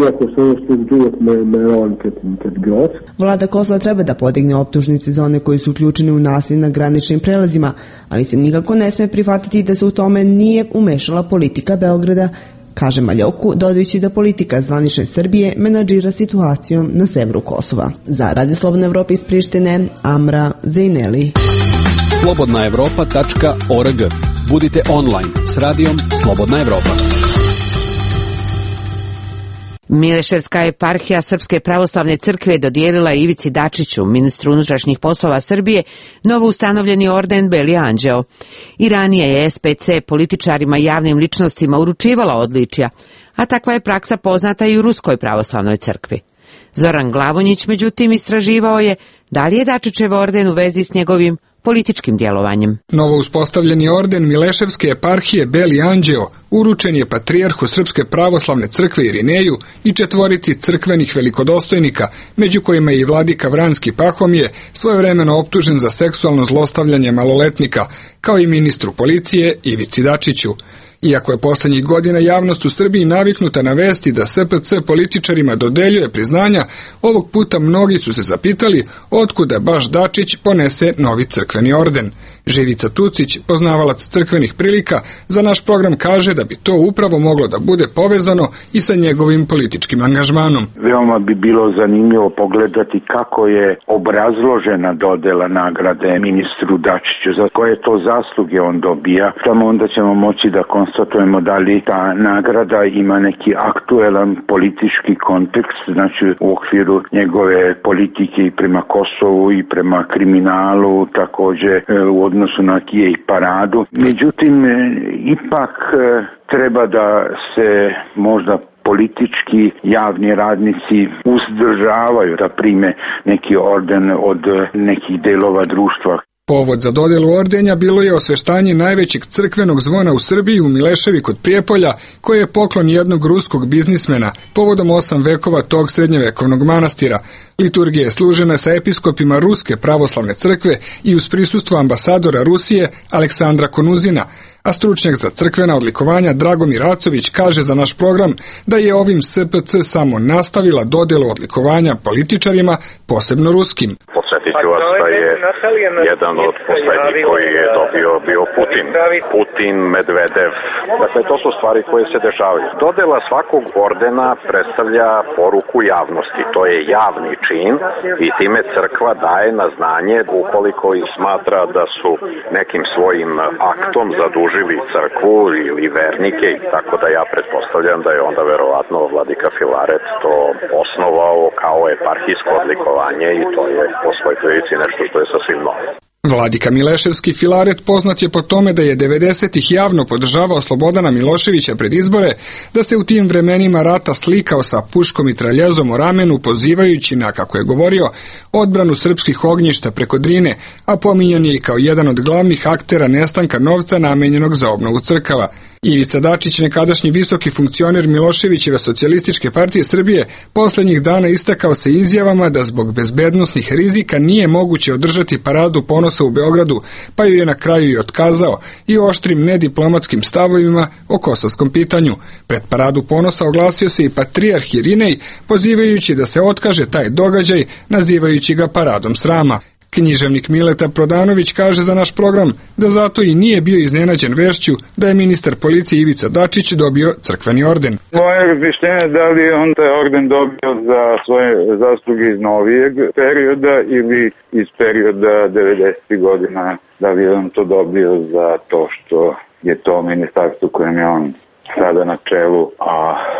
Vlada Kosova treba da podigne optužnice za one koji su uključeni u nasilje na graničnim prelazima, ali se nikako ne sme prihvatiti da se u tome nije umešala politika Beograda, kaže Maljoku, dodajući da politika zvanične Srbije menadžira situacijom na severu Kosova. Za Radio Slobodna Evropa iz Prištine, Amra Zejneli. slobodnaevropa.org. Budite online s radijom Slobodna Evropa. Mileševska eparhija Srpske pravoslavne crkve dodijelila Ivici Dačiću, ministru unutrašnjih poslova Srbije, novo ustanovljeni orden Beli anđeo. I ranije je SPC političarima i javnim ličnostima uručivala odličja, a takva je praksa poznata i u Ruskoj pravoslavnoj crkvi. Zoran Glavonjić, međutim, istraživao je da li je Dačićev orden u vezi s njegovim političkim djelovanjem. Novo uspostavljeni orden Mileševske eparhije Beli anđeo uručen je patrijarhu Srpske pravoslavne crkve Irineju i 4 crkvenih velikodostojnika, među kojima je i vladika Vranski Pahomije, svojevremeno optužen za seksualno zlostavljanje maloletnika, kao i ministru policije Ivici Dačiću. Iako je poslednjih godina javnost u Srbiji naviknuta na vesti da SPC političarima dodeljuje priznanja, ovog puta mnogi su se zapitali otkuda baš Dačić ponese novi crkveni orden. Živica Tucić, poznavalac crkvenih prilika, za naš program kaže da bi to upravo moglo da bude povezano i sa njegovim političkim angažmanom. Veoma bi bilo zanimljivo pogledati kako je obrazložena dodela nagrade ministru Dačiću, za koje to zasluge on dobija. Samo onda ćemo moći da konstatujemo da li ta nagrada ima neki aktuelan politički kontekst, znači u okviru njegove politike i prema Kosovu i prema kriminalu, također u odnosu na Kijej paradu. Međutim, ipak treba da se možda politički javni radnici uzdržavaju da prime neki orden od nekih delova društva. Povod za dodelu ordenja bilo je osveštanje najvećeg crkvenog zvona u Srbiji u Mileševi kod Prijepolja, koje je poklon jednog ruskog biznismena povodom 8 vekova tog srednjevekovnog manastira. Liturgija je služena sa episkopima Ruske pravoslavne crkve i uz prisustvo ambasadora Rusije Aleksandra Konuzina, a stručnjak za crkvena odlikovanja Dragomir Acović kaže za naš program da je ovim SPC samo nastavila dodelu odlikovanja političarima, posebno ruskim. Podsjetit ću vas da je jedan od poslednjih koji je dobio bio Putin, Medvedev. Dakle, to su stvari koje se dešavaju. Dodela svakog ordena predstavlja poruku javnosti. To je javni čin i time crkva daje na znanje ukoliko ih smatra da su nekim svojim aktom zadužili crkvu ili vernike, tako da ja pretpostavljam da je onda verovatno vladika Filaret to osnovao kao eparhijsko odlikovanje i to je po svoj prilici nešto što je sasvim novo. Vladika Mileševski Filaret poznat je po tome da je 90-ih javno podržavao Slobodana Miloševića pred izbore, da se u tim vremenima rata slikao sa puškom i traljezom u ramenu, pozivajući na, kako je govorio, odbranu srpskih ognjišta preko Drine, a pominjan je i kao jedan od glavnih aktera nestanka novca namenjenog za obnovu crkava. Ivica Dačić, nekadašnji visoki funkcioner Miloševićeve socijalističke partije Srbije, poslednjih dana istakao se izjavama da zbog bezbednosnih rizika nije moguće održati paradu ponosa u Beogradu, pa ju je na kraju i otkazao, i oštrim nediplomatskim stavovima o kosovskom pitanju. Pred paradu ponosa oglasio se i patrijarh Irinej, pozivajući da se otkaže taj događaj, nazivajući ga paradom srama. Književnik Mileta Prodanović kaže za naš program da zato i nije bio iznenađen vešću da je ministar policije Ivica Dačić dobio crkveni orden. Moje razmišljenje da li je on taj orden dobio za svoje zasluge iz novijeg perioda ili iz perioda 90. godina, da li je on to dobio za to što je to ministarstvo kojem je on sada na čelu, a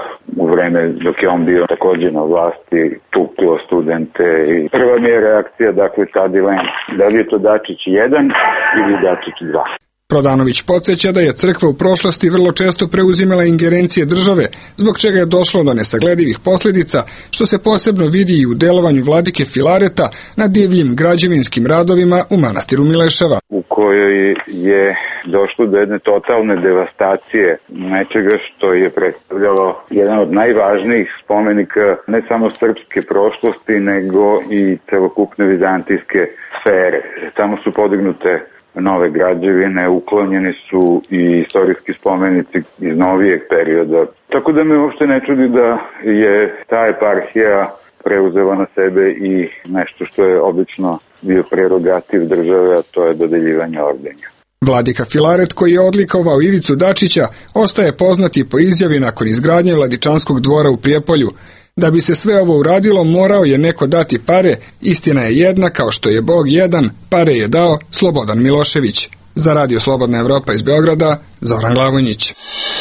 u vreme dok je on bio također na vlasti tuklo studente i prva mi je reakcija, dakle, ta dilema, da li je to Dačić 1 ili Dačić 2. Prodanović podsjeća da je crkva u prošlosti vrlo često preuzimala ingerencije države, zbog čega je došlo do nesagledivih posljedica, što se posebno vidi i u delovanju vladike Filareta na divljim građevinskim radovima u manastiru Mileševa. U kojoj je došlo do jedne totalne devastacije nečega što je predstavljalo jedan od najvažnijih spomenika ne samo srpske prošlosti, nego i celokupne vizantijske sfere. Tamo su podignute nove građevine, uklonjeni su i istorijski spomenici iz novijeg perioda. Tako da me uopšte ne čudi da je ta eparhija preuzela na sebe i nešto što je obično bio prerogativ države, a to je dodeljivanje ordenja. Vladika Filaret, koji je odlikovao Ivicu Dačića, ostaje poznati po izjavi nakon izgradnje Vladičanskog dvora u Prijepolju. Da bi se sve ovo uradilo, morao je neko dati pare, istina je jedna, kao što je Bog jedan, pare je dao Slobodan Milošević. Za Radio Slobodna Evropa iz Beograda, Zoran Glavonjić.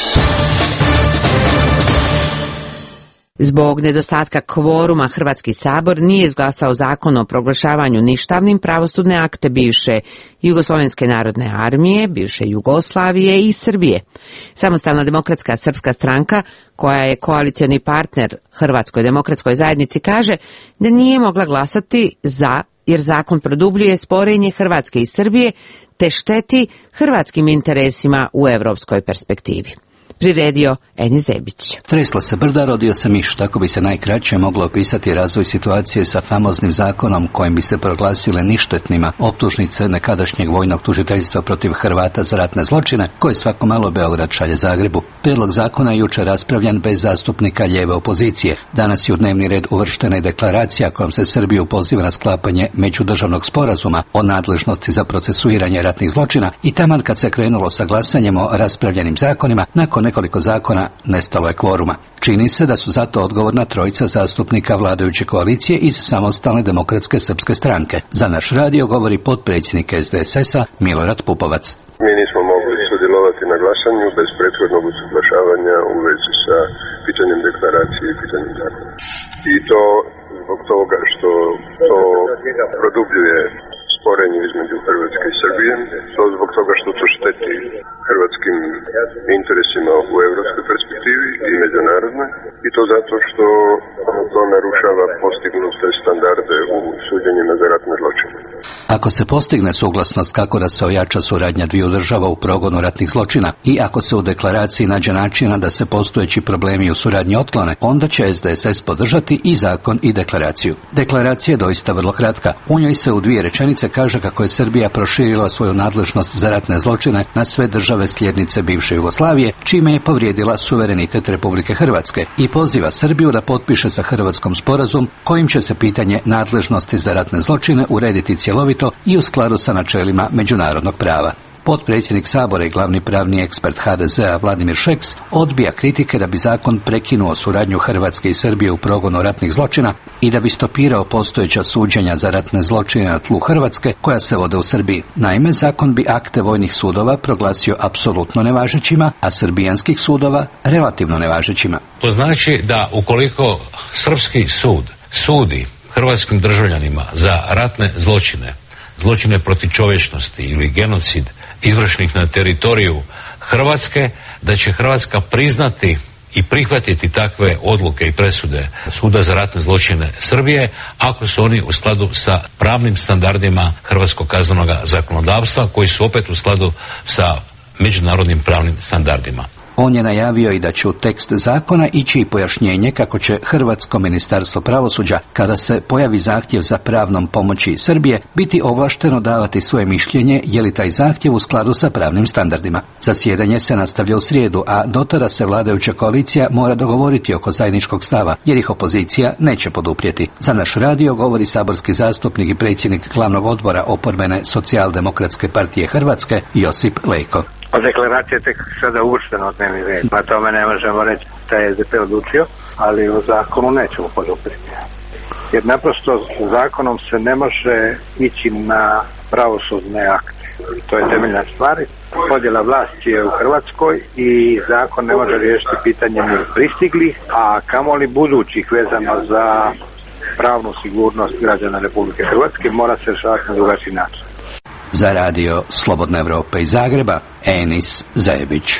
Zbog nedostatka kvoruma Hrvatski sabor nije izglasao zakon o proglašavanju ništavnim pravosudne akte bivše Jugoslovenske narodne armije, bivše Jugoslavije i Srbije. Samostalna demokratska srpska stranka, koja je koalicioni partner Hrvatskoj demokratskoj zajednici, kaže da nije mogla glasati za, jer zakon produbljuje sporenje Hrvatske i Srbije te šteti hrvatskim interesima u evropskoj perspektivi. Priredio Eni Zebić. Tresla se brda, rodio se miš, tako bi se najkraće moglo opisati razvoj situacije sa famoznim zakonom kojim bi se proglasile ništetnima optužnice nekadašnjeg vojnog tužiteljstva protiv Hrvata za ratne zločine, koje svako malo Beograd šalje Zagrebu. Prijedlog zakona je jučer raspravljan bez zastupnika lijeve opozicije. Danas je u dnevni red uvrštena i deklaracija kojom se Srbiju poziva na sklapanje međudržavnog sporazuma o nadležnosti za procesuiranje ratnih zločina i taman kad se krenulo sa glasanjem o raspravljenim zakonima, nakon nekoliko zakona nestalo je kvoruma. Čini se da su zato odgovorna trojica zastupnika vladajuće koalicije iz Samostalne demokratske srpske stranke. Za naš radio govori potpredsjednik SDSS-a Milorad Pupovac. Mi nismo mogli sudjelovati na glasanju bez prethodnog usuglašavanja u vezi sa pitanjem deklaracije i pitanjem zakona. I to zbog toga što to produbljuje sporenje između Hrvatske i Srbije, to zbog toga što to šteti hrvatskim interesima u europskoj perspektivi i međunarodnoj, i to zato što to narušava postignute standarde u suđenjima za ratne zločine. Ako se postigne suglasnost kako da se ojača suradnja dviju država u progonu ratnih zločina i ako se u deklaraciji nađe načina da se postojeći problemi u suradnji otklone, onda će SDSS podržati i zakon i deklaraciju. Deklaracija je doista vrlo kratka. U njoj se u 2 rečenice kaže kako je Srbija proširila svoju nadležnost za ratne zločine na sve države sljednice bivše Jugoslavije, čime je povrijedila suverenitet Republike Hrvatske i poziva Srbiju da potpiše sa Hrvatskom sporazum kojim će se pitanje nadležnosti za ratne zločine urediti cjelovito i u skladu sa načelima međunarodnog prava. Potpredsjednik Sabora i glavni pravni ekspert HDZ-a Vladimir Šeks odbija kritike da bi zakon prekinuo suradnju Hrvatske i Srbije u progonu ratnih zločina i da bi stopirao postojeća suđenja za ratne zločine na tlu Hrvatske koja se vode u Srbiji. Naime, zakon bi akte vojnih sudova proglasio apsolutno nevažećima, a srbijanskih sudova relativno nevažećima. To znači da ukoliko srpski sud sudi hrvatskim državljanima za ratne zločine, zločine protiv čovječnosti ili genocid izvršenih na teritoriju Hrvatske, da će Hrvatska priznati i prihvatiti takve odluke i presude Suda za ratne zločine Srbije ako su oni u skladu sa pravnim standardima hrvatskog kaznenog zakonodavstva koji su opet u skladu sa međunarodnim pravnim standardima. On je najavio i da će u tekst zakona ići i pojašnjenje kako će Hrvatsko ministarstvo pravosuđa, kada se pojavi zahtjev za pravnom pomoći Srbije, biti ovlašteno davati svoje mišljenje je li taj zahtjev u skladu sa pravnim standardima. Zasjedanje se nastavlja u srijedu, a do tada se vladajuća koalicija mora dogovoriti oko zajedničkog stava, jer ih opozicija neće poduprijeti. Za naš radio govori saborski zastupnik i predsjednik glavnog odbora oporbene Socijaldemokratske partije Hrvatske Josip Lejko. Deklaracija je tek sada uvrštena od dnevni red, na tome ne možemo reći da je SDP odlučio, ali o zakonu nećemo poduprijeti. Jer naprosto zakonom se ne može ići na pravosudne akte. To je temeljna stvar. Podjela vlasti je u Hrvatskoj i zakon ne može riješiti pitanje ni pristiglih, a kamoli budućih vezano za pravnu sigurnost građana Republike Hrvatske mora se rješavati na drugačiji način. Za radio Slobodna Evropa iz Zagreba, Enis Zebić.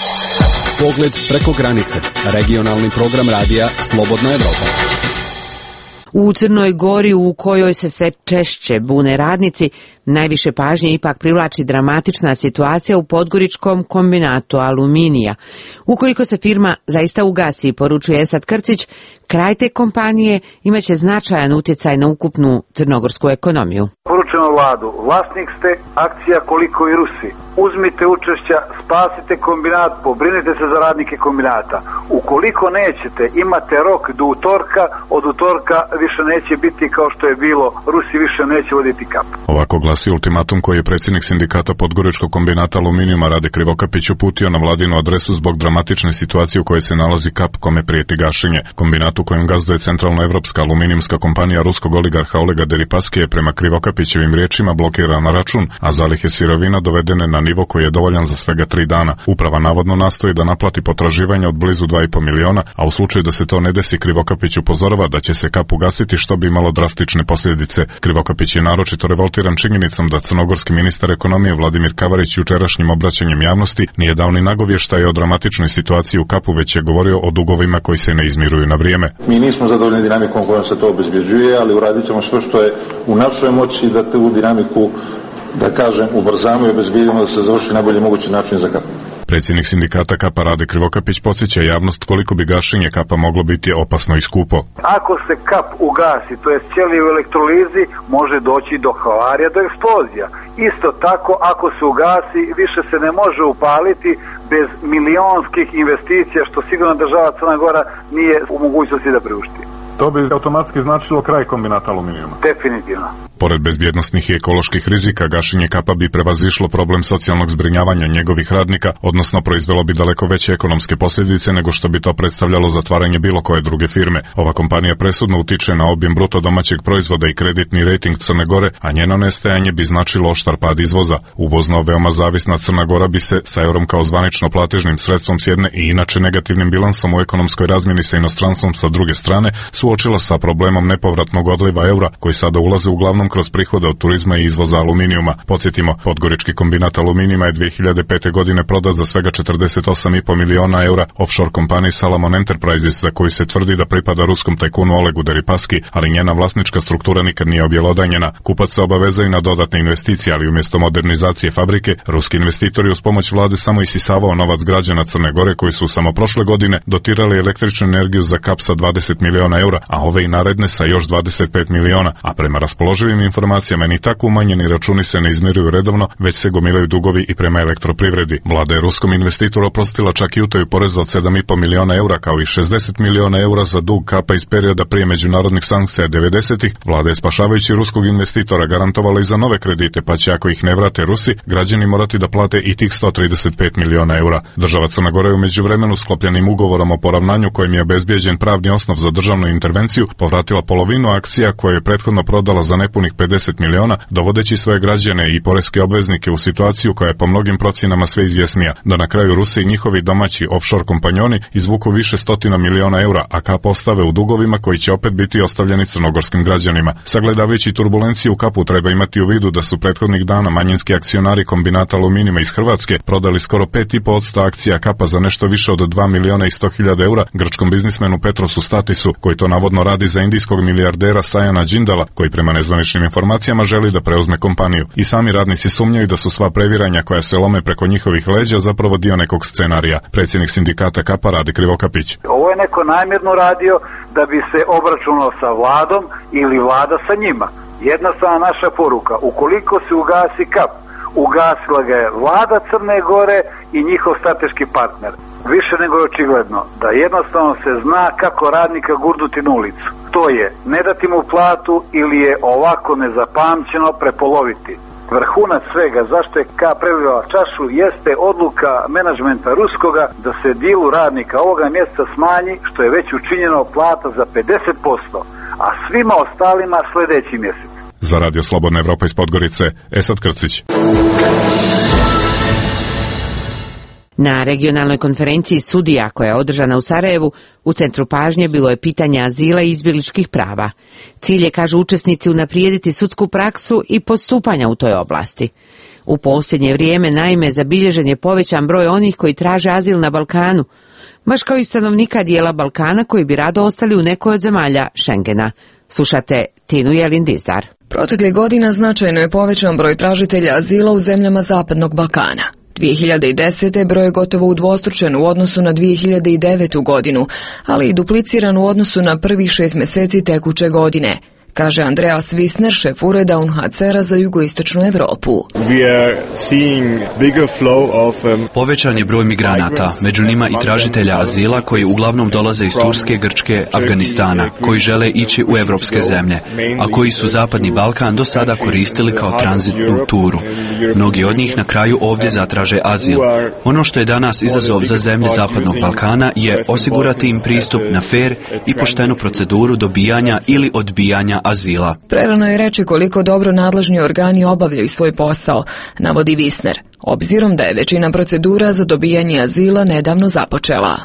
Pogled preko granice. Regionalni program radija Slobodna Evropa. U Crnoj Gori, u kojoj se sve češće bune radnici, Najviše pažnje ipak privlači dramatična situacija u podgoričkom kombinatu aluminija. Ukoliko se firma zaista ugasi, poručuje Esad Krcić, kraj te kompanije imaće značajan utjecaj na ukupnu crnogorsku ekonomiju. Poručujemo vladu, vlasnik ste akcija koliko i Rusi. Uzmite učešća, spasite kombinat, pobrinite se za radnike kombinata. Ukoliko nećete, imate rok do utorka, od utorka više neće biti kao što je bilo, Rusi više neće voditi KAP. Ovako glasi ultimatum koji je predsjednik sindikata Podgoričkog kombinata aluminijuma Rade Krivokapić uputio na vladinu adresu zbog dramatične situacije u kojoj se nalazi KAP kome prijeti gašenje. Kombinat u kojem gazduje centralnoevropska aluminijumska kompanija ruskog oligarha Olega Deripaske je prema Krivokapićevim riječima blokiran na račun, a zalihe sirovina dovedene na nivo koji je dovoljan za svega 3 dana. Uprava navodno nastoji da naplati potraživanja od blizu 2,5 miliona, a u slučaju da se to ne desi, Krivokapić upozorava da će se KAP ugasiti, što bi imalo drastične posljedice. Krivokapić je naročito revoltiran činjenicom da crnogorski ministar ekonomije Vladimir Kavarić jučerašnjim obraćanjem javnosti nije dao ni nagovještaje o dramatičnoj situaciji u KAP-u, već je govorio o dugovima koji se ne izmiruju na vrijeme. Mi nismo zadovoljni dinamikom kojom se to obezbjeđuje, ali uradit ćemo sve što je u našoj moći da tu dinamiku, da kažem, ubrzamo i obezbijedimo da se završi najbolji mogući način za KAP. Predsjednik sindikata KAP-a Rade Krivokapić podsjeća javnost koliko bi gašenje KAP-a moglo biti opasno i skupo. Ako se KAP ugasi, to je ćelije u elektrolizi, može doći do havarija, do eksplozija. Isto tako, ako se ugasi, više se ne može upaliti bez milionskih investicija, što sigurno država Crna Gora nije u mogućnosti da priušti. To bi automatski značilo kraj kombinata aluminijuma. Definitivno. Pored bezbjednosnih i ekoloških rizika, gašenje KAP-a bi prevazišlo problem socijalnog zbrinjavanja njegovih radnika, odnosno proizvelo bi daleko veće ekonomske posljedice nego što bi to predstavljalo zatvaranje bilo koje druge firme. Ova kompanija presudno utiče na obim bruto domaćeg proizvoda i kreditni rejting Crne Gore, a njeno nestajanje bi značilo oštar pad izvoza. Uvozno veoma zavisna Crna Gora bi se sa eurom kao zvanično platežnim sredstvom s jedne i inače negativnim bilansom u ekonomskoj razmjeni sa inostranstvom sa druge strane suočila sa problemom nepovratnog odliva eura, koji sada ulaze uglavnom kroz prihode od turizma i izvoza aluminijuma. Podsjetimo, Podgorički kombinat aluminijuma je 2005. godine prodat za svega 48,5 miliona eura offshore kompaniji Salomon Enterprises, za koju se tvrdi da pripada ruskom tajkunu Olegu Deripaski, ali njena vlasnička struktura nikad nije objelodanjena. Kupac se obavezao i na dodatne investicije, ali umjesto modernizacije fabrike, ruski investitori uz pomoć vlade samo isisavao novac građana Crne Gore, koji su samo prošle godine dotirali električnu energiju za KAP sa 20 miliona eura, a ove i naredne sa još 25 miliona, a prema raspoloživim informacijama ni tako umanjeni računi se ne izmiruju redovno, već se gomilaju dugovi i prema elektroprivredi. Vlada je ruskom investitoru oprostila čak i utaju poreza od 7,5 miliona eura, kao i 60 miliona eura za dug KAP-a iz perioda prije međunarodnih sankcija 90-ih. Vlada je spašavajući ruskog investitora garantovala i za nove kredite, pa će, ako ih ne vrate Rusi, građani morati da plate i tih 135 miliona eura. Država Crna Gora je u međuvremenu sklopljenim ugovorom o poravnanju, kojim je obezbijeđen pravni osnov za državnu intervenciju, povratila polovinu akcija koje je prethodno prodala za nepunih 50 miliona, dovodeći svoje građane i poreske obveznike u situaciju koja je po mnogim procjenama sve izvjesnija, da na kraju Rusi i njihovi domaći offshore kompanjoni izvuku više stotina miliona eura, a KAP ostave u dugovima koji će opet biti ostavljeni crnogorskim građanima. Sagledavajući turbulenciju u KAP-u, treba imati u vidu da su prethodnih dana manjinski akcionari kombinata aluminijuma iz Hrvatske prodali skoro 5,5% akcija KAP-a za nešto više od 2 miliona i 100.000 eura grčkom biznismenu Petrosu Statisu, koji to navodno radi za indijskog milijardera Sajana Đindala, koji prema nezvaničnim informacijama želi da preuzme kompaniju. I sami radnici sumnjaju da su sva previranja koja se lome preko njihovih leđa zapravo dio nekog scenarija. Predsjednik sindikata KAP-a Rade Krivokapić. Ovo je neko namjerno radio da bi se obračunao sa vladom ili vlada sa njima. Jednostavna naša poruka, ukoliko se ugasi KAP, ugasila ga je vlada Crne Gore i njihov strateški partner. Više nego je očigledno da jednostavno se zna kako radnika gurnuti na ulicu. To je ne dati mu platu ili je ovako nezapamćeno prepoloviti. Vrhunac svega zašto je KAP prelila čašu jeste odluka menadžmenta ruskoga da se dilu radnika ovoga mjeseca smanji, što je već učinjeno, plata za 50%, a svima ostalima sljedeći mjesec. Za Radio Slobodna Evropa iz Podgorice, Esad Krcić. Na regionalnoj konferenciji sudija koja je održana u Sarajevu, u centru pažnje bilo je pitanje azila i izbjegličkih prava. Cilj je, kažu učesnici, unaprijediti sudsku praksu i postupanja u toj oblasti. U posljednje vrijeme, naime, zabilježen je povećan broj onih koji traže azil na Balkanu, baš kao i stanovnika dijela Balkana koji bi rado ostali u nekoj od zemalja Schengena. Slušate Tinu Jelin Dizdar. Proteklih godina značajno je povećan broj tražitelja azila u zemljama Zapadnog Balkana. 2010. broj je gotovo udvostručen u odnosu na 2009. godinu, ali i dupliciran u odnosu na prvih 6 mjeseci tekuće godine, kaže Andreas Wisner, šef ureda UNHCR-a za jugoistočnu Evropu. Povećan je broj migranata, među njima i tražitelja azila koji uglavnom dolaze iz Turske, Grčke, Afganistana, koji žele ići u evropske zemlje, a koji su Zapadni Balkan do sada koristili kao tranzitnu turu. Mnogi od njih na kraju ovdje zatraže azil. Ono što je danas izazov za zemlje Zapadnog Balkana je osigurati im pristup na fer i poštenu proceduru dobijanja ili odbijanja azila. Prerano je reći koliko dobro nadležni organi obavljaju svoj posao, navodi Wisner, obzirom da je većina procedura za dobijanje azila nedavno započela.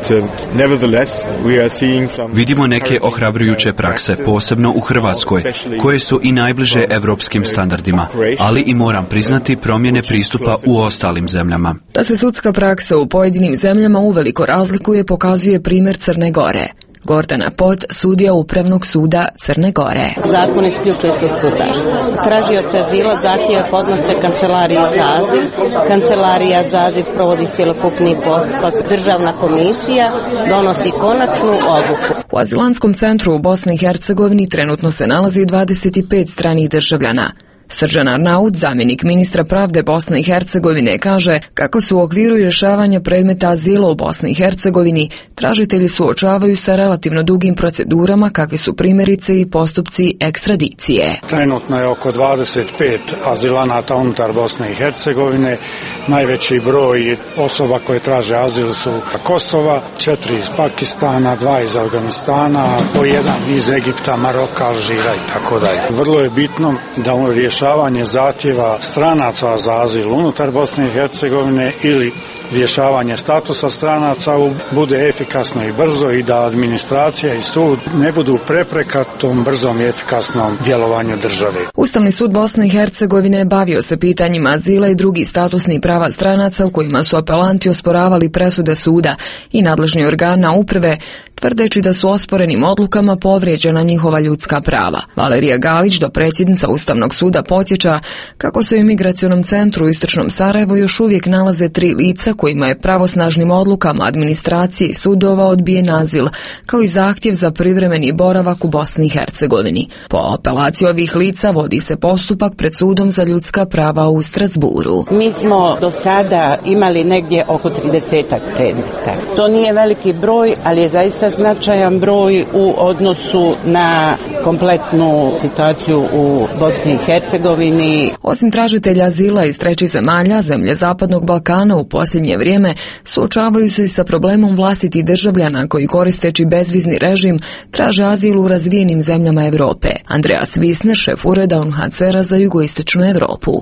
Vidimo neke ohrabrujuće prakse, posebno u Hrvatskoj, koje su i najbliže evropskim standardima, ali i moram priznati promjene pristupa u ostalim zemljama. Da se sudska praksa u pojedinim zemljama uveliko razlikuje, pokazuje primjer Crne Gore. Gordana Pot, sudija Upravnog suda Crne Gore. Zakon isključuje sudsku zaštitu. Tražioci azila zahtjeve podnose Kancelariji za azil. Kancelarija za azil provodi cjelokupni postupak. Državna komisija donosi konačnu odluku. U azilantskom centru u Bosni i Hercegovini trenutno se nalazi 25 stranih državljana. Srđan Arnaut, zamjenik ministra pravde Bosne i Hercegovine, kaže kako su u okviru rješavanja predmeta azila u Bosni i Hercegovini tražitelji suočavaju sa relativno dugim procedurama kakvi su primjerice i postupci ekstradicije. Trenutno je oko 25 azilanata unutar Bosne i Hercegovine. Najveći broj osoba koje traže azil su Kosova, 4 iz Pakistana, 2 iz Afganistana, po 1 iz Egipta, Maroka, Alžira i tako dalje. Vrlo je bitno da rješavanje zahtjeva stranaca za azil unutar Bosne i Hercegovine ili rješavanje statusa stranaca bude efikasno i brzo i da administracija i sud ne budu prepreka tom brzom i efikasnom djelovanju države. Ustavni sud Bosne i Hercegovine bavio se pitanjima azila i drugih statusnih prava stranaca u kojima su apelanti osporavali presude suda i nadležni organa uprave, tvrdeći da su osporenim odlukama povrijeđena njihova ljudska prava. Valerija Galić, dopredsjednica Ustavnog suda, podsjeća kako se u imigracionom centru u istočnom Sarajevu još uvijek nalaze 3 lica kojima je pravosnažnim odlukama administracije i sudova odbijen azil, kao i zahtjev za privremeni boravak u Bosni i Hercegovini. Po apelaciji ovih lica vodi se postupak pred sudom za ljudska prava u Strasburu. Mi smo do sada imali negdje oko 30 predmeta. To nije veliki broj, ali je zaista značajan broj u odnosu na kompletnu situaciju u Bosni i Hercegovini. Osim tražitelja azila iz trećih zemalja, zemlje Zapadnog Balkana u posljednje vrijeme suočavaju se i sa problemom vlastitih državljana koji koristeći bezvizni režim traže azil u razvijenim zemljama Europe. Andreas Wisner, šef ureda UNHCR-a za jugoistočnu Europu.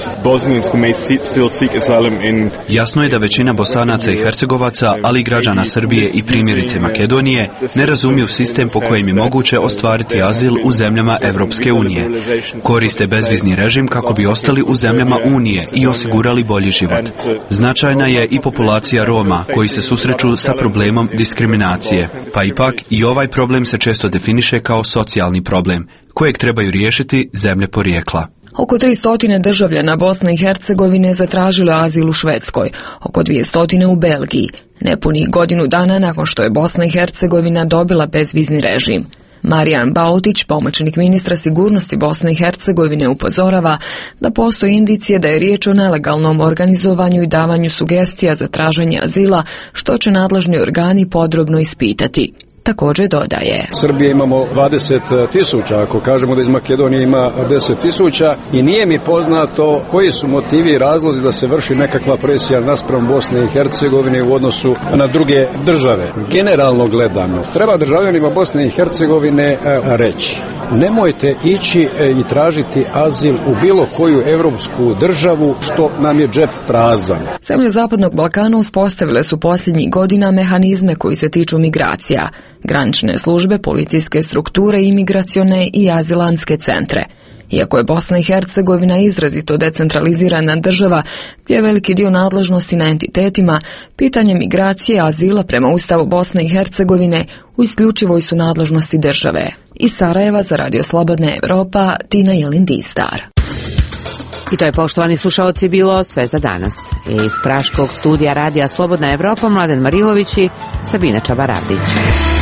Jasno je da većina Bosanaca i Hercegovaca, ali i građana Srbije i primjerice Makedonije, ne razumiju sistem po kojem je moguće ostvariti azil u zemljama Evropske unije. Koriste bezvizni režim kako bi ostali u zemljama Unije i osigurali bolji život. Značajna je i populacija Roma koji se susreću sa problemom diskriminacije, pa ipak i ovaj problem se često definiše kao socijalni problem, kojeg trebaju riješiti zemlje porijekla. Oko 300 državljana Bosne i Hercegovine zatražilo azil u Švedskoj, oko 200 u Belgiji, nepunih godinu dana nakon što je Bosna i Hercegovina dobila bezvizni režim. Marijan Bautić, pomoćnik ministra sigurnosti Bosne i Hercegovine, upozorava da postoji indicije da je riječ o nelegalnom organizovanju i davanju sugestija za traženje azila, što će nadležni organi podrobno ispitati. Također dodaje. Srbije imamo 20.000, ako kažemo da iz Makedonije ima 10.000 i nije mi poznato koji su motivi i razlozi da se vrši nekakva presija naspram Bosne i Hercegovine u odnosu na druge države. Generalno gledano, treba državljanima Bosne i Hercegovine reći: nemojte ići i tražiti azil u bilo koju evropsku državu što nam je džep prazan. Zemlje Zapadnog Balkana uspostavile su posljednjih godina mehanizme koji se tiču migracija, granične službe, policijske strukture, imigracione i azilantske centre. Iako je Bosna i Hercegovina izrazito decentralizirana država, gdje je veliki dio nadležnosti na entitetima, pitanje migracije i azila prema Ustavu Bosne i Hercegovine u isključivoj su nadležnosti države. Iz Sarajeva za Radio Slobodna Evropa, Tina Jelin-Distar. I to je, poštovani slušaoci, bilo sve za danas. Iz praškog studija Radija Slobodna Evropa, Mladen Marilović i Sabina Čabaravdić.